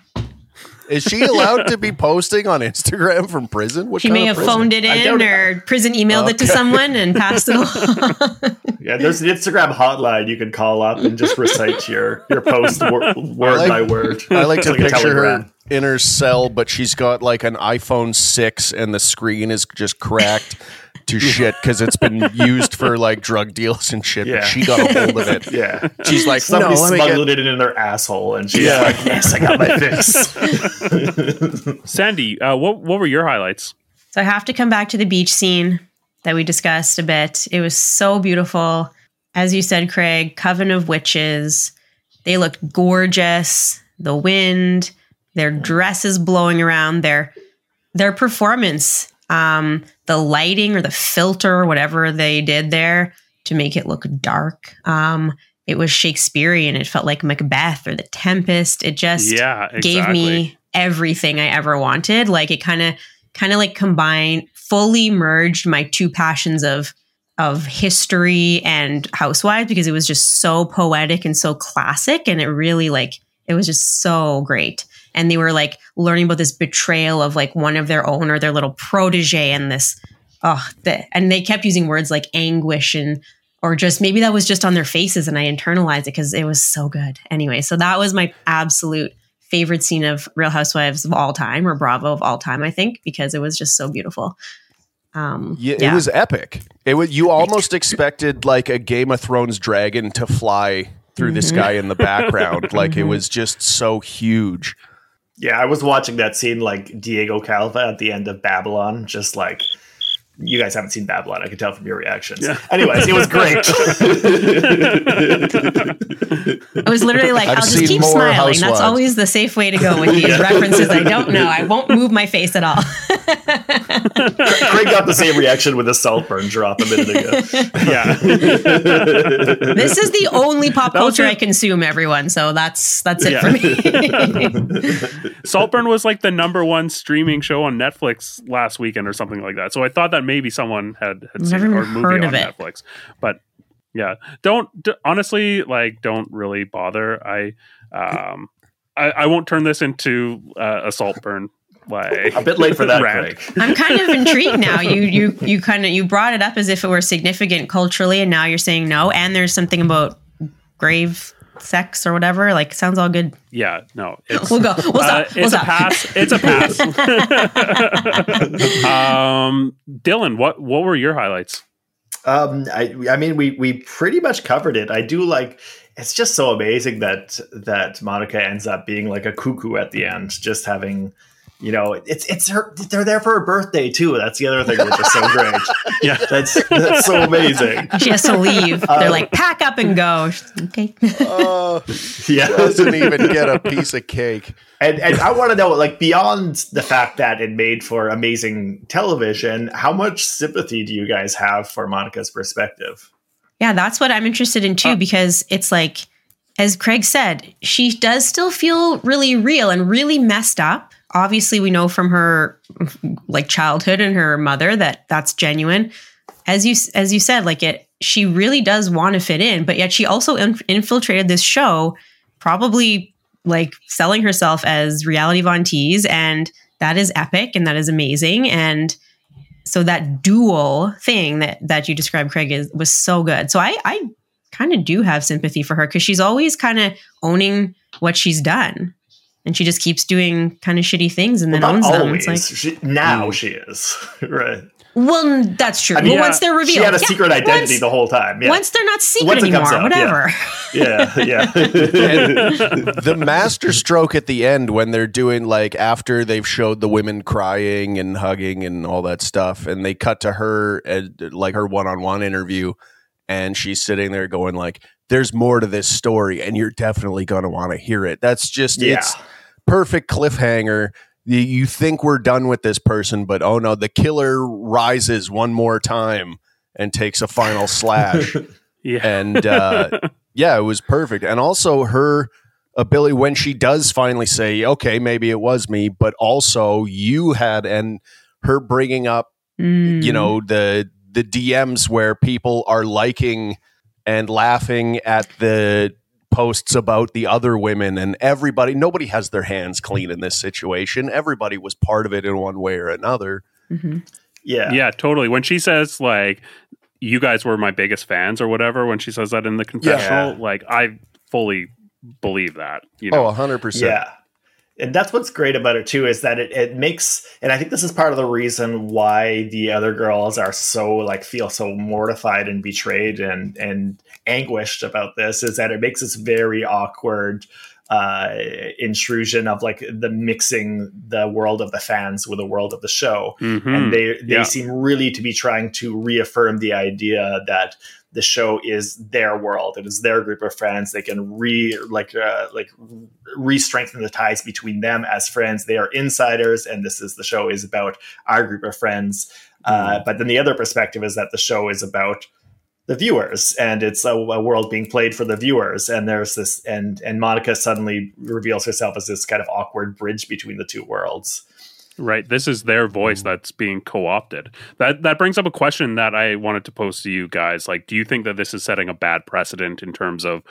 S4: Is she allowed to be posting on Instagram from prison? What
S2: she
S4: kind
S2: may
S4: of
S2: have
S4: prison?
S2: phoned it in, or prison emailed okay. it to someone and passed it along.
S3: Yeah, there's an Instagram hotline you can call up and just recite your your post wor- word
S4: like,
S3: by word.
S4: I like to
S3: like
S4: picture her in her cell, but she's got like an iPhone six and the screen is just cracked to shit because it's been used for like drug deals and shit.
S3: Yeah.
S4: But she got a hold of it.
S3: Yeah,
S4: she's like,
S3: somebody
S4: no,
S3: smuggled
S4: get-
S3: it in their asshole, and she's
S4: yeah.
S3: like, "Yes, I got my fix."
S1: Sandy, uh, what what were your highlights?
S2: So I have to come back to the beach scene that we discussed a bit. It was so beautiful, as you said, Craig. Coven of Witches. They looked gorgeous. The wind, their dresses blowing around, their their performance. Um, the lighting or the filter or whatever they did there to make it look dark. Um, it was Shakespearean. It felt like Macbeth or The Tempest. It just
S1: yeah, exactly.
S2: gave me everything I ever wanted. Like it kind of kind of like combined, fully merged my two passions of of history and Housewives, because it was just so poetic and so classic, and it really like it was just so great. And they were like learning about this betrayal of like one of their own or their little protege, and this oh the, and they kept using words like anguish and or just maybe that was just on their faces, and I internalized it because it was so good. Anyway, so that was my absolute favorite scene of Real Housewives of all time, or Bravo of all time, I think, because it was just so beautiful. Um,
S4: yeah,
S2: yeah,
S4: it was epic. It was you almost expected like a Game of Thrones dragon to fly through mm-hmm. the sky in the background. Like mm-hmm. it was just so huge.
S3: Yeah, I was watching that scene like Diego Calva at the end of Babylon, just like you guys haven't seen Babylon. I can tell from your reactions. Yeah. Anyways, it was great.
S2: I was literally like, I've I'll just keep smiling. Housewives. That's always the safe way to go with these yeah. references. I don't know. I won't move my face at all.
S3: Craig got the same reaction with the Saltburn drop a minute ago.
S1: Yeah.
S2: This is the only pop culture I consume, everyone. So that's that's it yeah.
S1: for me. Saltburn was like the number one streaming show on Netflix last weekend or something like that. So I thought that maybe someone had, had seen it, or movie heard on Netflix. But yeah, don't d- honestly like don't really bother. I um I, I won't turn this into uh, a Saltburn. Like
S3: a bit late for that, Craig.
S2: I'm kind of intrigued now. You you you kind of you brought it up as if it were significant culturally, and now you're saying no. And there's something about grave sex or whatever. Like, sounds all good.
S1: Yeah, no. It's,
S2: we'll go. We'll stop.
S1: Uh, it's
S2: we'll
S1: a
S2: stop.
S1: pass. It's a pass. um, Dylan, what what were your highlights?
S3: Um, I I mean, we we pretty much covered it. I do like. It's just so amazing that that Monica ends up being like a cuckoo at the end, just having. You know, it's it's her. They're there for her birthday too. That's the other thing which is so great.
S1: Yeah,
S3: that's that's so amazing.
S2: She has to leave. They're um, like, pack up and go. Okay.
S4: Oh, uh,
S3: yeah,
S4: doesn't even get a piece of cake.
S3: And and I want to know, like, beyond the fact that it made for amazing television, how much sympathy do you guys have for Monica's perspective?
S2: Yeah, that's what I'm interested in too, uh, because it's like, as Craig said, she does still feel really real and really messed up. Obviously, we know from her like childhood and her mother that that's genuine. As you as you said, like it, she really does want to fit in, but yet she also inf- infiltrated this show, probably like selling herself as reality Von Teese, and that is epic and that is amazing. And so that dual thing that that you described, Craig, is was so good. So I I kind of do have sympathy for her because she's always kind of owning what she's done. And she just keeps doing kind of shitty things and then
S3: well,
S2: owns
S3: always.
S2: them. It's like,
S3: she, now mm. she is, right?
S2: Well, that's true.
S3: I mean,
S2: well,
S3: yeah,
S2: once they're revealed.
S3: She had a
S2: yeah,
S3: secret identity
S2: once,
S3: the whole time. Yeah.
S2: Once they're not secret anymore, out, whatever.
S3: Yeah, yeah. yeah.
S4: The master stroke at the end when they're doing like after they've showed the women crying and hugging and all that stuff, and they cut to her at like her one-on-one interview, and she's sitting there going like, there's more to this story and you're definitely going to want to hear it. That's just, yeah. it's perfect cliffhanger. You, you think we're done with this person, but oh no, the killer rises one more time and takes a final slash.
S1: Yeah.
S4: And uh, yeah, it was perfect. And also her ability when she does finally say, okay, maybe it was me, but also you had, and her bringing up, mm. you know, the, the D Ms where people are liking and laughing at the posts about the other women, and everybody, nobody has their hands clean in this situation. Everybody was part of it in one way or another.
S2: Mm-hmm.
S3: Yeah.
S1: Yeah, totally. When she says like, you guys were my biggest fans or whatever, when she says that in the confessional, yeah. like I fully believe that. You know?
S4: Oh, a hundred percent.
S3: Yeah. And that's what's great about it too, is that it, it makes, and I think this is part of the reason why the other girls are so like feel so mortified and betrayed and and anguished about this, is that it makes this very awkward uh, intrusion of like the mixing the world of the fans with the world of the show,
S1: mm-hmm.
S3: and they they
S1: yeah.
S3: seem really to be trying to reaffirm the idea that the show is their world. It is their group of friends. They can re like uh, like re-strengthen the ties between them as friends. They are insiders, and this is the show is about our group of friends. Mm. Uh, but then the other perspective is that the show is about the viewers, and it's a, a world being played for the viewers. And there's this, and and Monica suddenly reveals herself as this kind of awkward bridge between the two worlds.
S1: Right. This is their voice that's being co-opted. That that brings up a question that I wanted to pose to you guys. Like, do you think that this is setting a bad precedent in terms of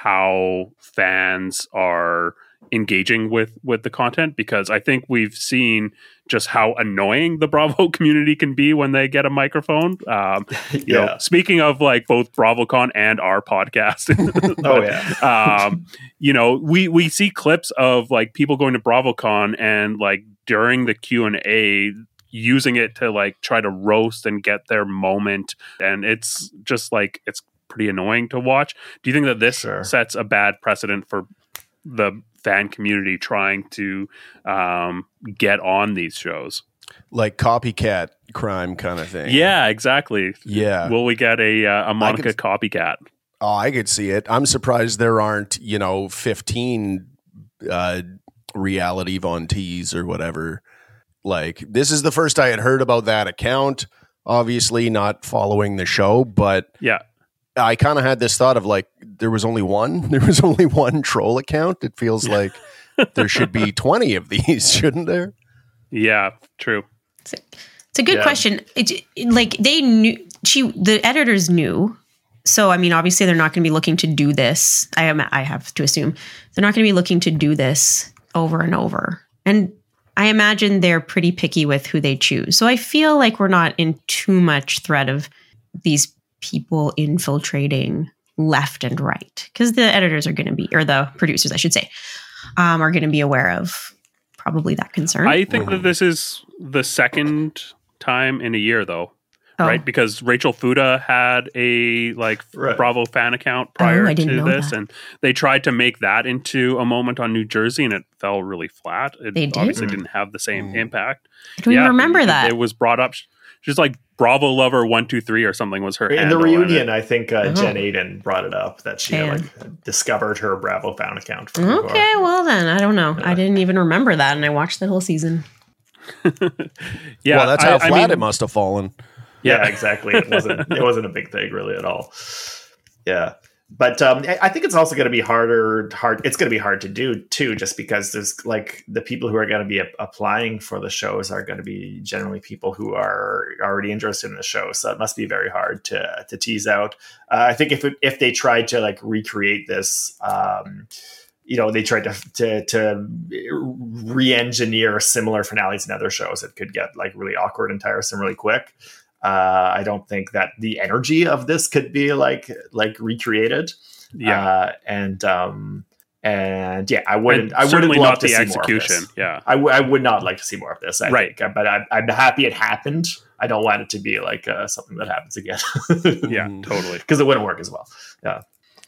S1: how fans are engaging with with the content? Because I think we've seen just how annoying the Bravo community can be when they get a microphone. Um, you
S3: Yeah.
S1: know, speaking of like both BravoCon and our podcast.
S3: Oh yeah.
S1: um, you know, we we see clips of like people going to BravoCon and like during the Q and A using it to like try to roast and get their moment, and it's just like it's pretty annoying to watch. Do you think that this
S3: Sure.
S1: sets a bad precedent for the fan community trying to um, get on these shows?
S4: Like copycat crime kind of thing.
S1: Yeah, exactly.
S4: Yeah.
S1: Will we get a uh, a Monica
S4: could-
S1: copycat?
S4: Oh, I could see it. I'm surprised there aren't, you know, fifteen uh, reality Von Tees or whatever. Like, this is the first I had heard about that account. Obviously, not following the show, but
S1: Yeah.
S4: I kind of had this thought of like, there was only one. There was only one troll account. It feels like there should be twenty of these, shouldn't there?
S1: Yeah, true.
S2: It's a good
S3: Yeah.
S2: question. It, like they knew she, the editors knew. So I mean, obviously they're not going to be looking to do this. I am. I have to assume they're not going to be looking to do this over and over. And I imagine they're pretty picky with who they choose. So I feel like we're not in too much threat of these people infiltrating left and right, because the editors are going to be, or the producers, I should say, um, are going to be aware of probably that concern.
S1: I think that this is the second time in a year, though,
S2: Oh.
S1: right? Because Rachel Fuda had a like
S3: Right.
S1: Bravo fan account prior
S2: Oh, I didn't
S1: to
S2: know
S1: this,
S2: that.
S1: and they tried to make that into a moment on New Jersey, and it fell really flat. It
S2: They did?
S1: obviously didn't have the same
S4: Mm.
S1: impact.
S2: I don't even remember
S1: it,
S2: that.
S1: It was brought up. She's like Bravo Lover one two three or something was her
S3: In the
S1: handle, and
S3: reunion,
S1: it-
S3: I think uh,
S2: Oh.
S3: Jen Aiden brought it up that she had,
S2: Yeah.
S3: like discovered her Bravo fan account. From before.
S2: Okay, well then, I don't know. I didn't even remember that, and I watched the whole season.
S1: yeah,
S4: well, that's
S1: I-
S4: how
S1: I
S4: flat
S1: mean,
S4: it must have fallen.
S3: Yeah, exactly. It wasn't. It wasn't a big thing really at all. Yeah, but um, I I think it's also going to be harder. Hard. It's going to be hard to do too, just because there's like the people who are going to be a- applying for the shows are going to be generally people who are already interested in the show. So it must be very hard to to tease out. Uh, I think if it, if they tried to like recreate this. Um, you know, they tried to to to re-engineer similar finales in other shows. It could get like really awkward and tiresome really quick. Uh, I don't think that the energy of this could be like like recreated.
S1: yeah,
S3: uh, and um, and yeah, I wouldn't.
S1: And
S3: I wouldn't
S1: certainly
S3: love
S1: not
S3: to
S1: the
S3: see
S1: execution.
S3: more of this.
S1: Yeah,
S3: I, w- I would not like to see more of this. I
S1: Right.
S3: think, but I'm, I'm happy it happened. I don't want it to be like uh, something that happens again.
S1: yeah,
S4: Mm.
S1: totally.
S3: because it wouldn't work as well. Yeah.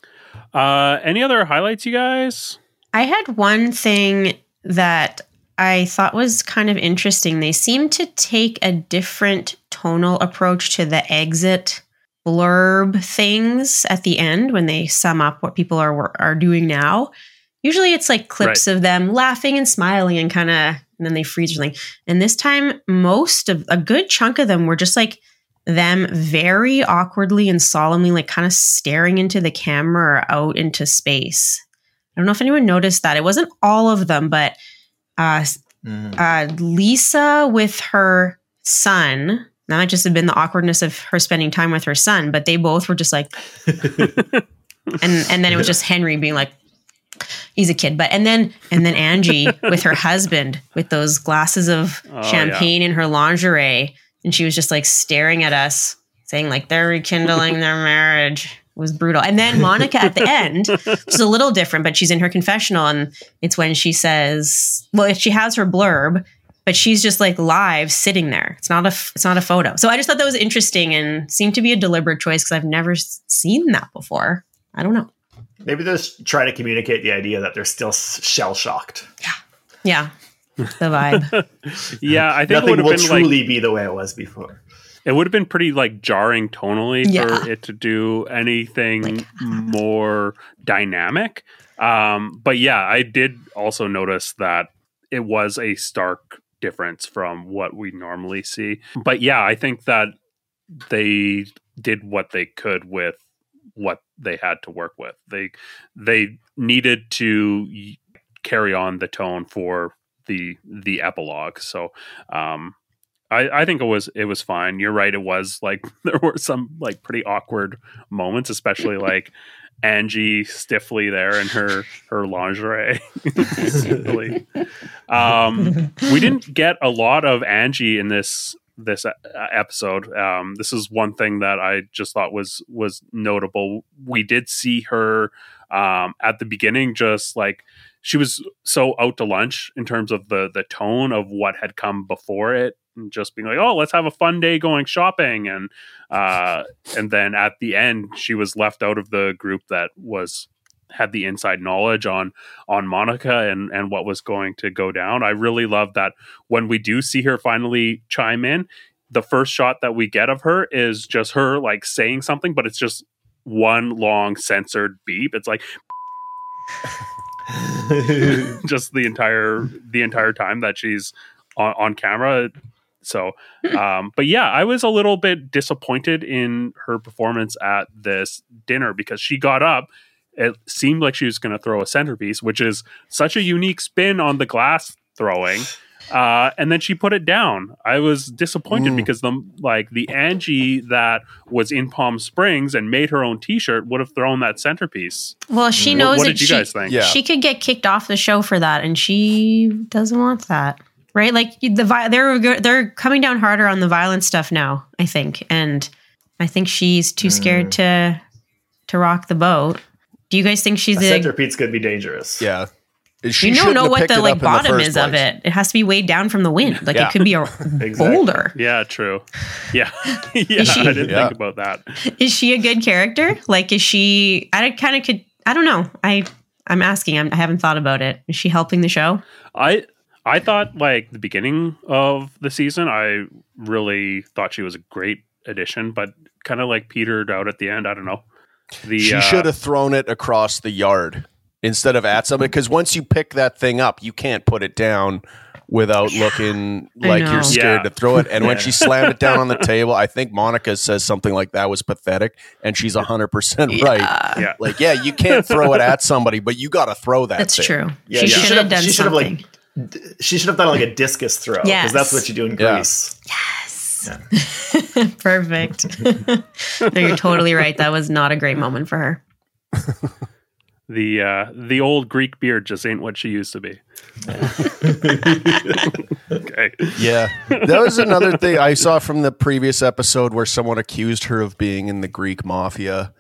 S1: Uh, any other highlights, you guys?
S2: I had one thing that I thought was kind of interesting. They seem to take a different tonal approach to the exit blurb things at the end when they sum up what people are are doing now. Usually it's like clips of them laughing and smiling and kind of, and then they freeze or something. And this time, most of a good chunk of them were just like them very awkwardly and solemnly, like kind of staring into the camera or out into space. I don't know if anyone noticed that. It wasn't all of them, but uh, uh, Lisa with her son. That might just have been the awkwardness of her spending time with her son, but they both were just like, and and then it was just Henry being like, he's a kid. But and then and then Angie with her husband with those glasses of
S1: Oh,
S2: champagne in her lingerie, and she was just like staring at us, saying like they're rekindling their marriage. It was brutal. And then Monica at the end, which is a little different, but she's in her confessional, and it's when she says, well, if she has her blurb, but she's just like live sitting there. It's not a it's not a photo. So I just thought that was interesting and seemed to be a deliberate choice because I've never s- seen that before. I don't know.
S3: Maybe they're just trying to communicate the idea that they're still shell shocked.
S2: Yeah, the vibe.
S1: Yeah, I think it
S3: Nothing
S1: would have
S3: will
S1: been like
S3: truly be the way it was before.
S1: it would have been pretty like jarring tonally
S2: Yeah.
S1: for it to do anything
S2: Like-
S1: more dynamic. Um, but yeah, I did also notice that it was a stark difference from what we normally see. But yeah, I think that they did what they could with what they had to work with. They they needed to y- carry on the tone for the the epilogue. So um, I, I think it was it was fine. You're right. It was like there were some like pretty awkward moments, especially like Angie stiffly there in her her lingerie. um, we didn't get a lot of Angie in this this episode. Um, this is one thing that I just thought was was notable. We did see her um, at the beginning, just like she was so out to lunch in terms of the the tone of what had come before it, and just being like, "Oh, let's have a fun day going shopping," and uh, and then at the end, she was left out of the group that was had the inside knowledge on on Monica and and what was going to go down. I really love that when we do see her finally chime in, the first shot that we get of her is just her like saying something, but it's just one long censored beep. It's like just the entire the entire time that she's on, on camera. So, um, but yeah, I was a little bit disappointed in her performance at this dinner because she got up. It seemed like she was going to throw a centerpiece, which is such a unique spin on the glass throwing. Uh, and then she put it down. I was disappointed mm. because the like the Angie that was in Palm Springs and made her own T-shirt would have thrown that centerpiece.
S2: Well, she knows.
S1: What, what
S2: that
S1: did you
S2: she,
S1: guys think?
S2: Yeah. She could get kicked off the show for that, and she doesn't want that, right? Like the they're they're coming down harder on the violent stuff now, I think, and I think she's too scared mm. to to rock the boat. Do you guys think she's
S3: a
S2: a
S3: centerpiece? Could be dangerous.
S4: Yeah. She
S2: you don't know what the like bottom
S4: the
S2: is
S4: place.
S2: of it. It has to be weighed down from the wind. Like
S4: yeah.
S2: it could be a
S3: exactly.
S2: boulder.
S1: Yeah, true. Yeah, yeah.
S2: She,
S1: I didn't
S4: yeah.
S1: think about that.
S2: Is she a good character? Like, is she? I kind of could. I don't know. I I'm asking. I'm, I haven't thought about it. Is she helping the show?
S1: I I thought like the beginning of the season, I really thought she was a great addition, but kind of like petered out at the end. I don't know. The,
S4: she
S1: uh,
S4: should have thrown it across the yard instead of at somebody, because once you pick that thing up, you can't put it down without looking like you're scared
S1: yeah.
S4: to throw it. And when she slammed it down on the table, I think Monica says something like that was pathetic, and she's one hundred percent
S2: yeah.
S4: right.
S1: Yeah.
S4: Like, yeah, you can't throw it at somebody, but you got to throw that
S2: That's
S4: thing.
S2: true.
S3: Yeah,
S2: she
S3: yeah.
S2: should have done
S3: she should
S2: something.
S3: Have like, she should have done like a discus throw, because
S2: Yes.
S3: that's what you do in
S4: Yeah.
S3: Greece.
S2: Yes.
S3: Yeah.
S2: Perfect. No, you're totally right. That was not a great moment for her.
S1: The uh, the old Greek beard just ain't what she used to be. Okay.
S4: Yeah. That was another thing I saw from the previous episode where someone accused her of being in the Greek mafia.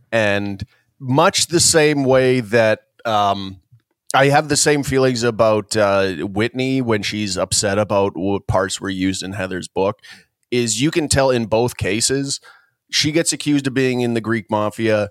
S4: And much the same way that um, I have the same feelings about uh, Whitney when she's upset about what parts were used in Heather's book, is you can tell in both cases, she gets accused of being in the Greek mafia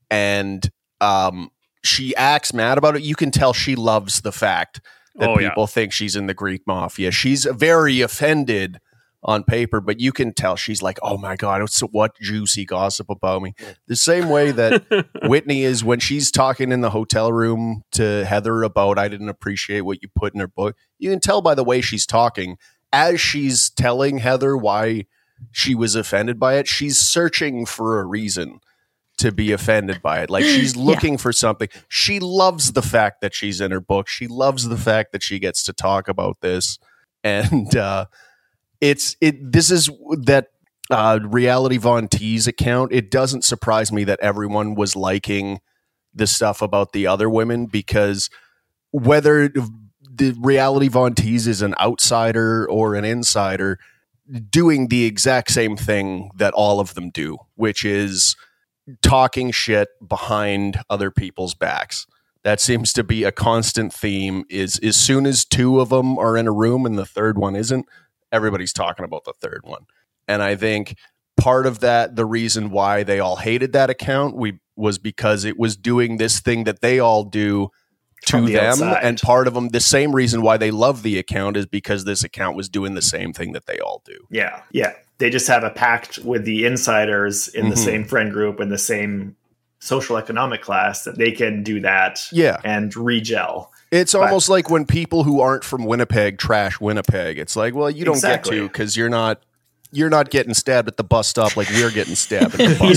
S4: and um, she acts mad about it. You can tell she loves the fact that
S1: Oh,
S4: people
S1: yeah.
S4: think she's in the Greek mafia. She's very offended on paper, but you can tell she's like, oh my God, what's, what juicy gossip about me. The same way that Whitney is when she's talking in the hotel room to Heather about, I didn't appreciate what you put in her book. You can tell by the way she's talking as she's telling Heather why she was offended by it. She's searching for a reason to be offended by it. Like she's looking yeah. for something. She loves the fact that she's in her book. She loves the fact that she gets to talk about this. And uh, it's, it, this is that uh, Reality Von Teese account. It doesn't surprise me that everyone was liking the stuff about the other women, because whether the Reality Von Teese is an outsider or an insider, doing the exact same thing that all of them do, which is talking shit behind other people's backs. That seems to be a constant theme. Is as soon as two of them are in a room and the third one isn't, everybody's talking about the third one. And I think part of that, the reason why they all hated that account, we was because it was doing this thing that they all do to
S3: From the
S4: them.
S3: outside.
S4: And part of them, the same reason why they love the account is because this account was doing the same thing that they all do.
S3: Yeah. Yeah. They just have a pact with the insiders in the
S4: Mhm.
S3: same friend group and the same social economic class that they can do that
S4: Yeah.
S3: and regel.
S4: It's
S3: But-
S4: almost like when people who aren't from Winnipeg trash Winnipeg. It's like, well, you don't
S3: Exactly.
S4: get to because you're not you're not getting stabbed at the bus stop like we're getting stabbed at the bus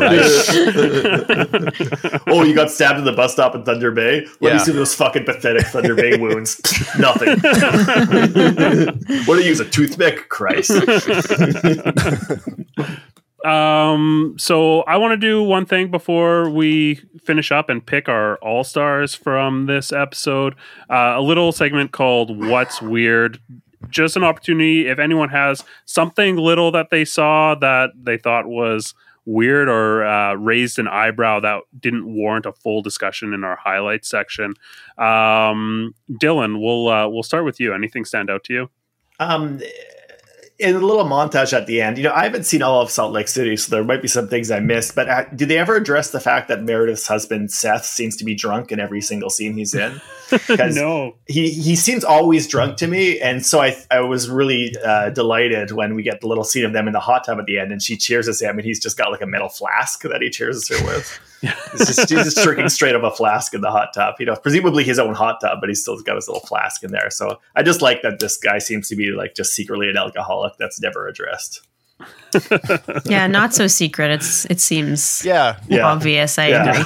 S4: stop, right?
S3: Oh, you got stabbed at the bus stop in Thunder Bay? Let
S4: Yeah.
S3: me see those fucking pathetic Thunder Bay wounds. Nothing. What do you use, a toothpick? Christ.
S1: Um, so I want to do one thing before we finish up and pick our all stars from this episode. Uh, a little segment called What's Weird. Just an opportunity if anyone has something little that they saw that they thought was weird or uh, raised an eyebrow that didn't warrant a full discussion in our highlights section. Um, Dylan, we'll uh, we'll start with you. Anything stand out to you?
S3: Um, in a little montage at the end, you know, I haven't seen all of Salt Lake City, so there might be some things I missed. But uh, do they ever address the fact that Meredith's husband Seth seems to be drunk in every single scene he's in? Because
S1: No.
S3: he he seems always drunk to me, and so I I was really uh, delighted when we get the little scene of them in the hot tub at the end, and she cheers us him, and he's just got like a metal flask that he cheers her with. He's just, he's just drinking straight up a flask in the hot tub, you know, presumably his own hot tub, but he's still got his little flask in there. So I just like that this guy seems to be like just secretly an alcoholic that's never addressed.
S2: Yeah, not so secret. It's it seems
S4: Yeah.
S3: Yeah.
S2: obvious. I
S3: Yeah.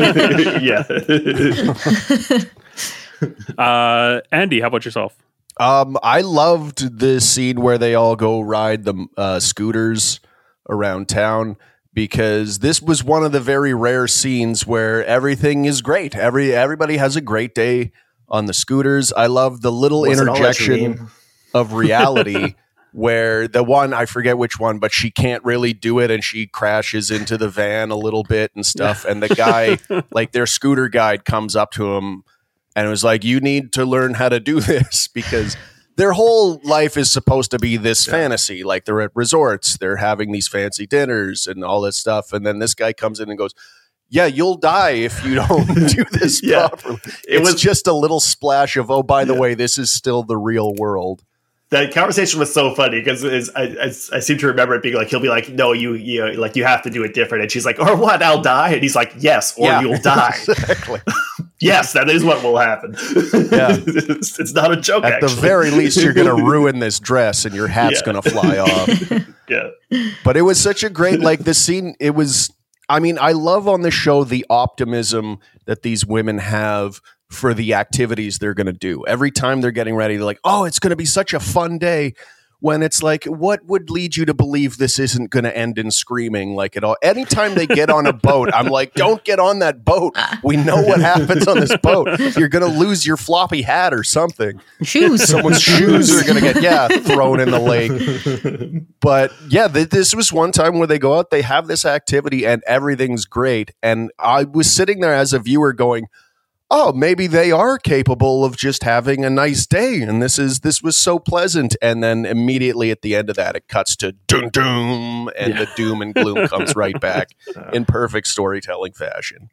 S2: agree.
S3: Yeah.
S1: Uh, Andy, how about yourself?
S4: Um, I loved the scene where they all go ride the uh, scooters around town, because this was one of the very rare scenes where everything is great. Every everybody has a great day on the scooters. I love the little
S3: Was it all a
S4: interjection
S3: dream?
S4: of reality where the one, I forget which one, but she can't really do it and she crashes into the van a little bit and stuff. And the guy, like their scooter guide, comes up to him and was like, you need to learn how to do this, because their whole life is supposed to be this
S3: Yeah.
S4: fantasy. Like they're at resorts, they're having these fancy dinners and all this stuff. And then this guy comes in and goes, yeah, you'll die if you don't do this
S3: Yeah.
S4: properly.
S3: It
S4: It's
S3: was-
S4: just a little splash of, oh, by the
S3: Yeah.
S4: way, this is still the real world.
S3: That conversation was so funny because I, I, I seem to remember it being like, he'll be like, no, you, you, like, you have to do it different. And she's like, or what? I'll die. And he's like, yes, or
S4: Yeah.
S3: you'll die.
S4: Exactly.
S3: Yes, that is what will happen.
S4: Yeah.
S3: it's, it's not a joke,
S4: At
S3: actually.
S4: the very least, you're going to ruin this dress and your hat's
S3: Yeah.
S4: going to fly off.
S3: Yeah.
S4: But it was such a great, like this scene. It was, I mean, I love on the show the optimism that these women have for the activities they're going to do. Every time they're getting ready, they're like, oh, it's going to be such a fun day. When it's like, what would lead you to believe this isn't going to end in screaming like it all? Anytime they get on a boat, I'm like, don't get on that boat. We know what happens on this boat. You're going to lose your floppy hat or something.
S2: Shoes.
S4: Someone's shoes are going to get, yeah, thrown in the lake. But yeah, th- this was one time where they go out, they have this activity and everything's great. And I was sitting there as a viewer going, oh, maybe they are capable of just having a nice day. And this is, this was so pleasant. And then immediately at the end of that, it cuts to doom, doom, and
S1: Yeah.
S4: the doom and gloom comes right back in perfect storytelling fashion.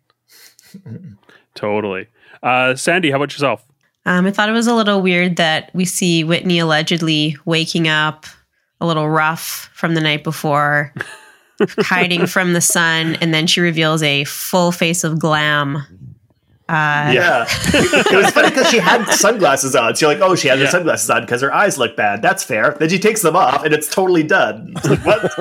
S1: Totally. Uh, Sandy, how about yourself?
S2: Um, I thought it was a little weird that we see Whitney allegedly waking up a little rough from the night before, hiding from the sun, and then she reveals a full face of glam. Uh,
S3: Yeah. It was funny because she had sunglasses on. So you're like, oh, she had
S1: Yeah.
S3: her sunglasses on because her eyes look bad. That's fair. Then she takes them off and it's totally done. It's like, what?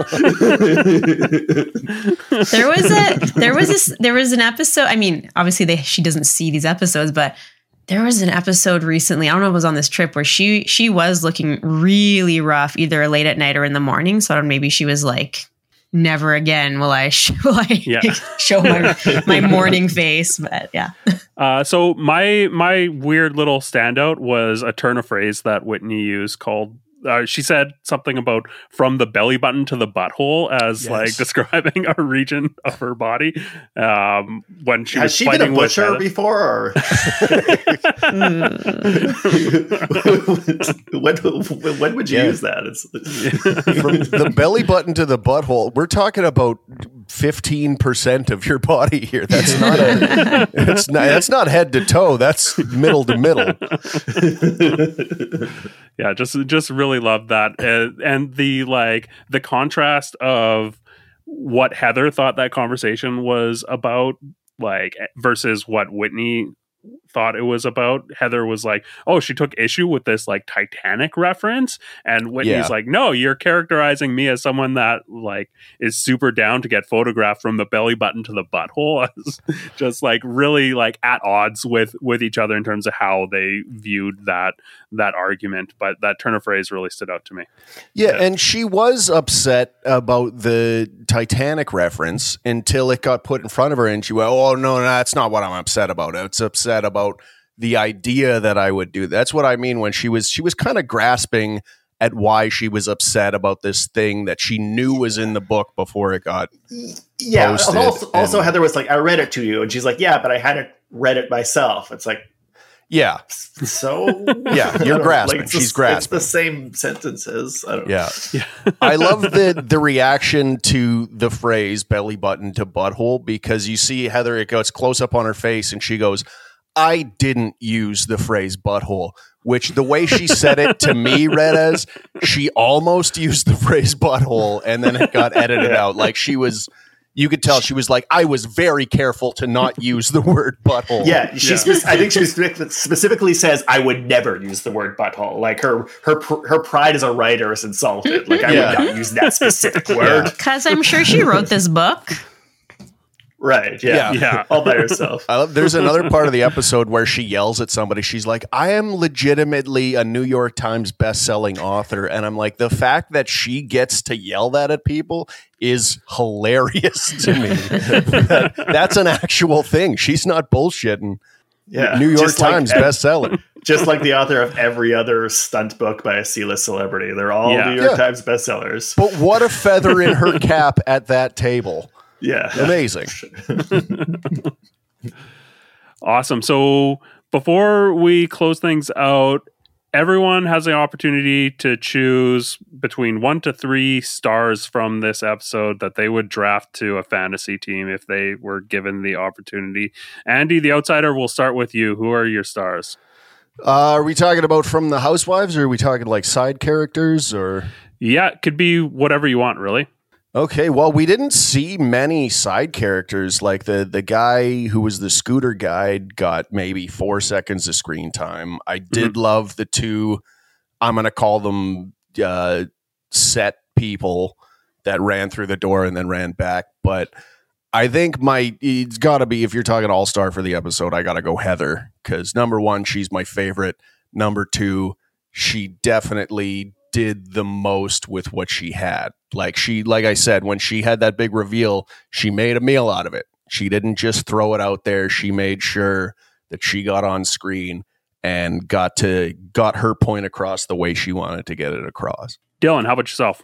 S2: There was a there was this there was an episode. I mean, obviously they she doesn't see these episodes, but there was an episode recently. I don't know if it was on this trip where she she was looking really rough, either late at night or in the morning. So I don't know, maybe she was like, never again will I sh- will I
S1: Yeah.
S2: show my my morning face. But yeah,
S1: Uh, so my my weird little standout was a turn of phrase that Whitney used called. Uh, she said something about from the belly button to the butthole as
S3: Yes.
S1: like describing a region of her body. Um, when she
S3: Has
S1: was
S3: she been a
S1: fighting with
S3: butcher
S1: Heather.
S3: before? Or when, when would you
S4: Yeah.
S3: use that? It's,
S4: From the belly button to the butthole, we're talking about fifteen percent of your body here. That's not a, it's not, that's not head to toe. That's middle to middle.
S1: Yeah, just just really loved that, uh, and the like the contrast of what Heather thought that conversation was about, like versus what Whitney thought it was about. Heather was like, oh, she took issue with this like Titanic reference. And Whitney's
S4: Yeah.
S1: like, no, you're characterizing me as someone that like is super down to get photographed from the belly button to the butthole. Just like really like at odds with with each other in terms of how they viewed that that argument. But that turn of phrase really stood out to me.
S4: Yeah, and she was upset about the Titanic reference until it got put in front of her, and she went, "Oh no, no, that's not what I'm upset about. It's upset about the idea that I would do." That's what I mean when she was she was kind of grasping at why she was upset about this thing that she knew was in the book before it got
S3: Yeah.
S4: posted.
S3: Also, also
S4: And-
S3: Heather was like, I read it to you. And she's like, yeah, but I hadn't read it myself. It's like,
S4: yeah,
S3: so
S4: Yeah,
S3: I
S4: you're
S3: don't-
S4: grasping.
S3: it's
S4: She's
S3: the,
S4: grasping.
S3: It's the same sentences. I don't know.
S4: yeah. I love the the reaction to the phrase belly button to butthole, because you see Heather, it goes close up on her face and she goes, I didn't use the phrase butthole, which the way she said it to me read as she almost used the phrase butthole and then it got edited out. Like she was, you could tell she was like, I was very careful to not use the word butthole.
S3: Yeah, she.
S1: Yeah.
S3: Spec- I think she specific- specifically says, "I would never use the word butthole." Like her, her, pr- her pride as a writer is insulted. Like I
S4: Yeah.
S3: would not use that specific word.
S2: Because I'm sure she wrote this book.
S3: Right? Yeah.
S4: Yeah.
S1: Yeah.
S3: All by herself.
S4: I love, there's another part of the episode where she yells at somebody. She's like, I am legitimately a New York Times best-selling author. And I'm like, the fact that she gets to yell that at people is hilarious to me. That- that's an actual thing. She's not bullshitting.
S3: Yeah.
S4: New York
S3: Just like
S4: Times
S3: ev-
S4: bestseller.
S3: Just like the author of every other stunt book by a C-list celebrity. They're all
S1: Yeah.
S3: New York
S4: Yeah.
S3: Times bestsellers.
S4: But what a feather in her cap at that table.
S3: Yeah.
S4: Amazing.
S1: Awesome. So before we close things out, everyone has the opportunity to choose between one to three stars from this episode that they would draft to a fantasy team if they were given the opportunity. Andy, the outsider, we'll start with you. Who are your stars?
S4: Uh, are we talking about from the Housewives, or are we talking like side characters, or?
S1: Yeah, it could be whatever you want, really.
S4: Okay, well, we didn't see many side characters. Like the the guy who was the scooter guide got maybe four seconds of screen time. I did love the two, I'm going to call them uh, set people that ran through the door and then ran back. But I think my, it's got to be, if you're talking all-star for the episode, I got to go Heather. Because number one, she's my favorite. Number two, she definitely did the most with what she had. Like she, like I said, when she had that big reveal, she made a meal out of it. She didn't just throw it out there. She made sure that she got on screen and got to got her point across the way she wanted to get it across.
S1: Dylan, how about yourself?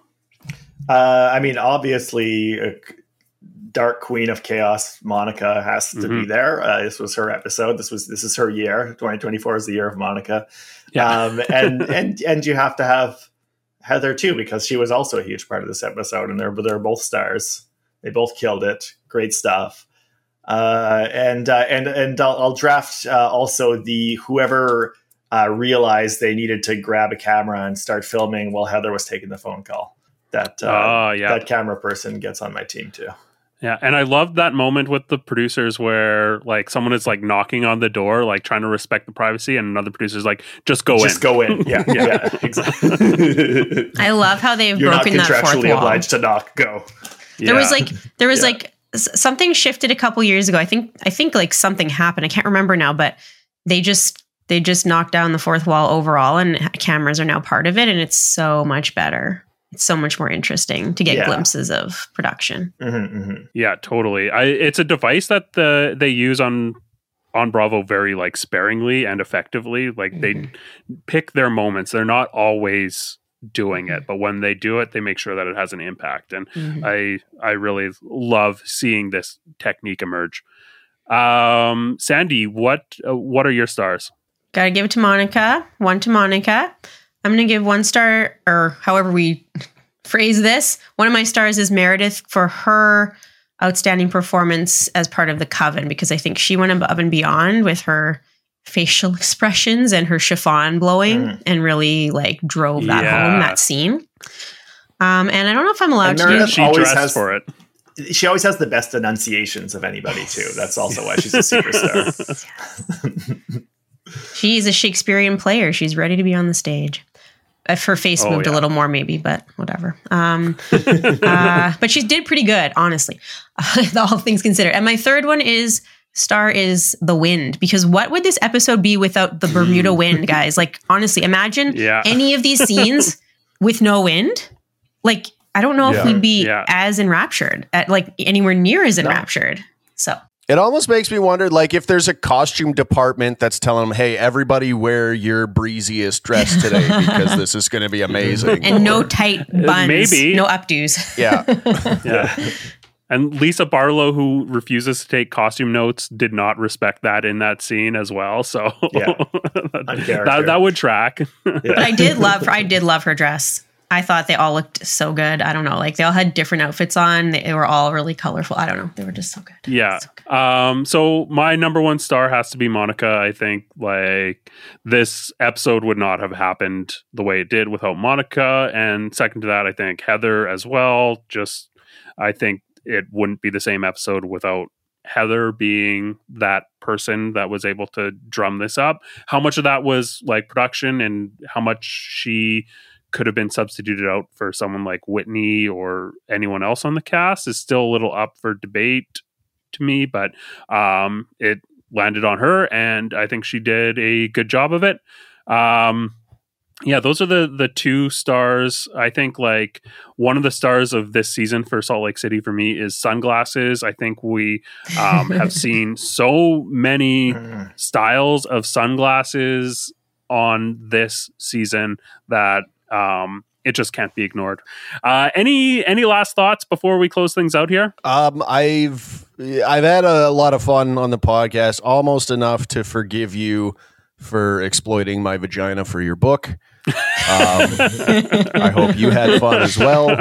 S3: Uh, I mean, obviously, uh, Dark Queen of Chaos, Monica has to
S1: Mhm.
S3: be there. Uh, this was her episode. This was this is her year. twenty twenty-four is the year of Monica.
S1: Yeah.
S3: Um, and and and you have to have Heather too, because she was also a huge part of this episode, and they're they're both stars. They both killed it. Great stuff. Uh, and uh, and and I'll, I'll draft uh, also the whoever uh, realized they needed to grab a camera and start filming while Heather was taking the phone call. That uh,
S1: Ah, yeah.
S3: that camera person gets on my team too.
S1: Yeah, and I loved that moment with the producers where like someone is like knocking on the door, like trying to respect the privacy, and another producer's like, just go
S3: Just
S1: in.
S3: go in. Yeah, yeah, exactly.
S2: I love how they've
S3: You're not
S2: broken that fourth
S3: contractually
S2: wall.
S3: obliged to knock. Go.
S2: There was
S1: Yeah.
S2: like there was
S3: Yeah.
S2: like s- something shifted a couple years ago. I think I think like something happened. I can't remember now, but they just they just knocked down the fourth wall overall, and cameras are now part of it, and it's so much better. It's so much more interesting to get
S3: Yeah.
S2: glimpses of production.
S3: Mm-hmm, mm-hmm.
S1: Yeah, totally. I, it's a device that the they use on on Bravo very like sparingly and effectively. Like they pick their moments. They're not always doing it, but when they do it, they make sure that it has an impact. And
S2: Mhm.
S1: I I really love seeing this technique emerge. Um, Sandy, what uh, what are your stars?
S2: Gotta give it to Monica. One to Monica. I'm going to give one star, or however we phrase this. One of my stars is Meredith for her outstanding performance as part of the Coven, because I think she went above and beyond with her facial expressions and her chiffon blowing
S3: Mm.
S2: and really like drove that
S1: Yeah.
S2: home, that scene. Um, and I don't know if I'm allowed
S3: And
S2: to
S3: Meredith
S2: do.
S1: She
S3: always
S1: dressed
S3: has-
S1: for it.
S3: she always has the best enunciations of anybody too. That's also why she's a superstar.
S2: She's a Shakespearean player. She's ready to be on the stage. If her face
S1: Oh,
S2: moved
S1: yeah.
S2: a little more, maybe, but whatever. Um, uh, but she did pretty good, honestly, all things considered. And my third one is star is the wind, because what would this episode be without the Bermuda wind, guys? Like, honestly, imagine
S1: Yeah.
S2: any of these scenes with no wind. Like, I don't know
S4: Yeah.
S2: if we'd be
S1: Yeah.
S2: as enraptured, at like anywhere near as
S3: No.
S2: enraptured. So
S4: It almost makes me wonder, like, if there's a costume department that's telling them, hey, everybody wear your breeziest dress today because this is going to be amazing.
S2: and no
S4: Or-
S2: tight buns,
S1: maybe.
S2: no updos.
S4: Yeah.
S1: Yeah. And Lisa Barlow, who refuses to take costume notes, did not respect that in that scene as well. So
S3: Yeah.
S1: that, that, that would track.
S2: But I did love her. I did love her dress. I thought they all looked so good. I don't know. Like they all had different outfits on. They were all really colorful. I don't know. They were just so good.
S1: Yeah.
S2: So good.
S1: Um, so my number one star has to be Monica. I think like this episode would not have happened the way it did without Monica. And second to that, I think Heather as well. Just, I think it wouldn't be the same episode without Heather being that person that was able to drum this up. How much of that was like production and how much she could have been substituted out for someone like Whitney or anyone else on the cast is still a little up for debate to me, but um, it landed on her and I think she did a good job of it. Um, yeah, those are the the two stars. I think like one of the stars of this season for Salt Lake City for me is sunglasses. I think we um, have seen so many
S3: Mm.
S1: styles of sunglasses on this season that um, it just can't be ignored. Uh, any any last thoughts before we close things out here?
S4: Um, I've I've had a lot of fun on the podcast, almost enough to forgive you for exploiting my vagina for your book. Um, I hope you had fun as well.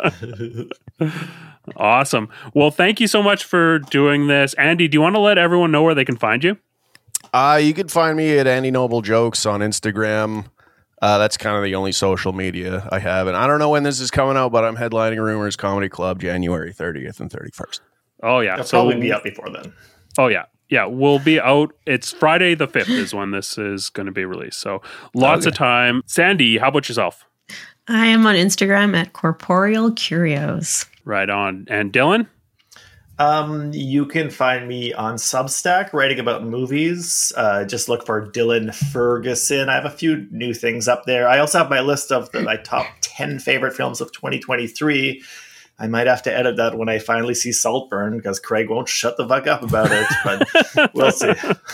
S1: Awesome. Well, thank you so much for doing this. Andy, do you want to let everyone know where they can find you?
S4: Uh, you can find me at Andy Noble Jokes on Instagram. Uh, that's kind of the only social media I have. And I don't know when this is coming out, but I'm headlining Rumors Comedy Club January thirtieth and thirty-first.
S1: Oh, yeah.
S3: It'll
S1: So,
S3: probably be up before then.
S1: oh, yeah. Yeah, we'll be out. It's Friday the fifth is when this is going to be released. So lots
S4: Okay.
S1: of time. Sandy, how about yourself?
S2: I am on Instagram at Corporeal Curios.
S1: Right on. And Dylan?
S3: Um, you can find me on Substack writing about movies. Uh, just look for Dylan Ferguson. I have a few new things up there. I also have my list of the, my top ten favorite films of twenty twenty-three. I might have to edit that when I finally see Saltburn because Craig won't shut the fuck up about it, but we'll see.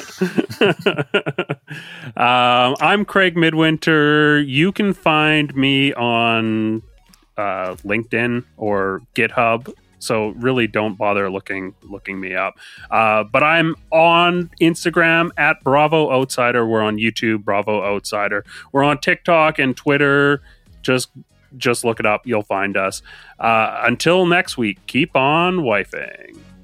S1: um, I'm Craig Midwinter. You can find me on uh, LinkedIn or GitHub. So really don't bother looking looking me up. Uh, but I'm on Instagram at Bravo Outsider. We're on YouTube, Bravo Outsider. We're on TikTok and Twitter. Just just look it up. You'll find us. Uh, until next week, keep on wifing.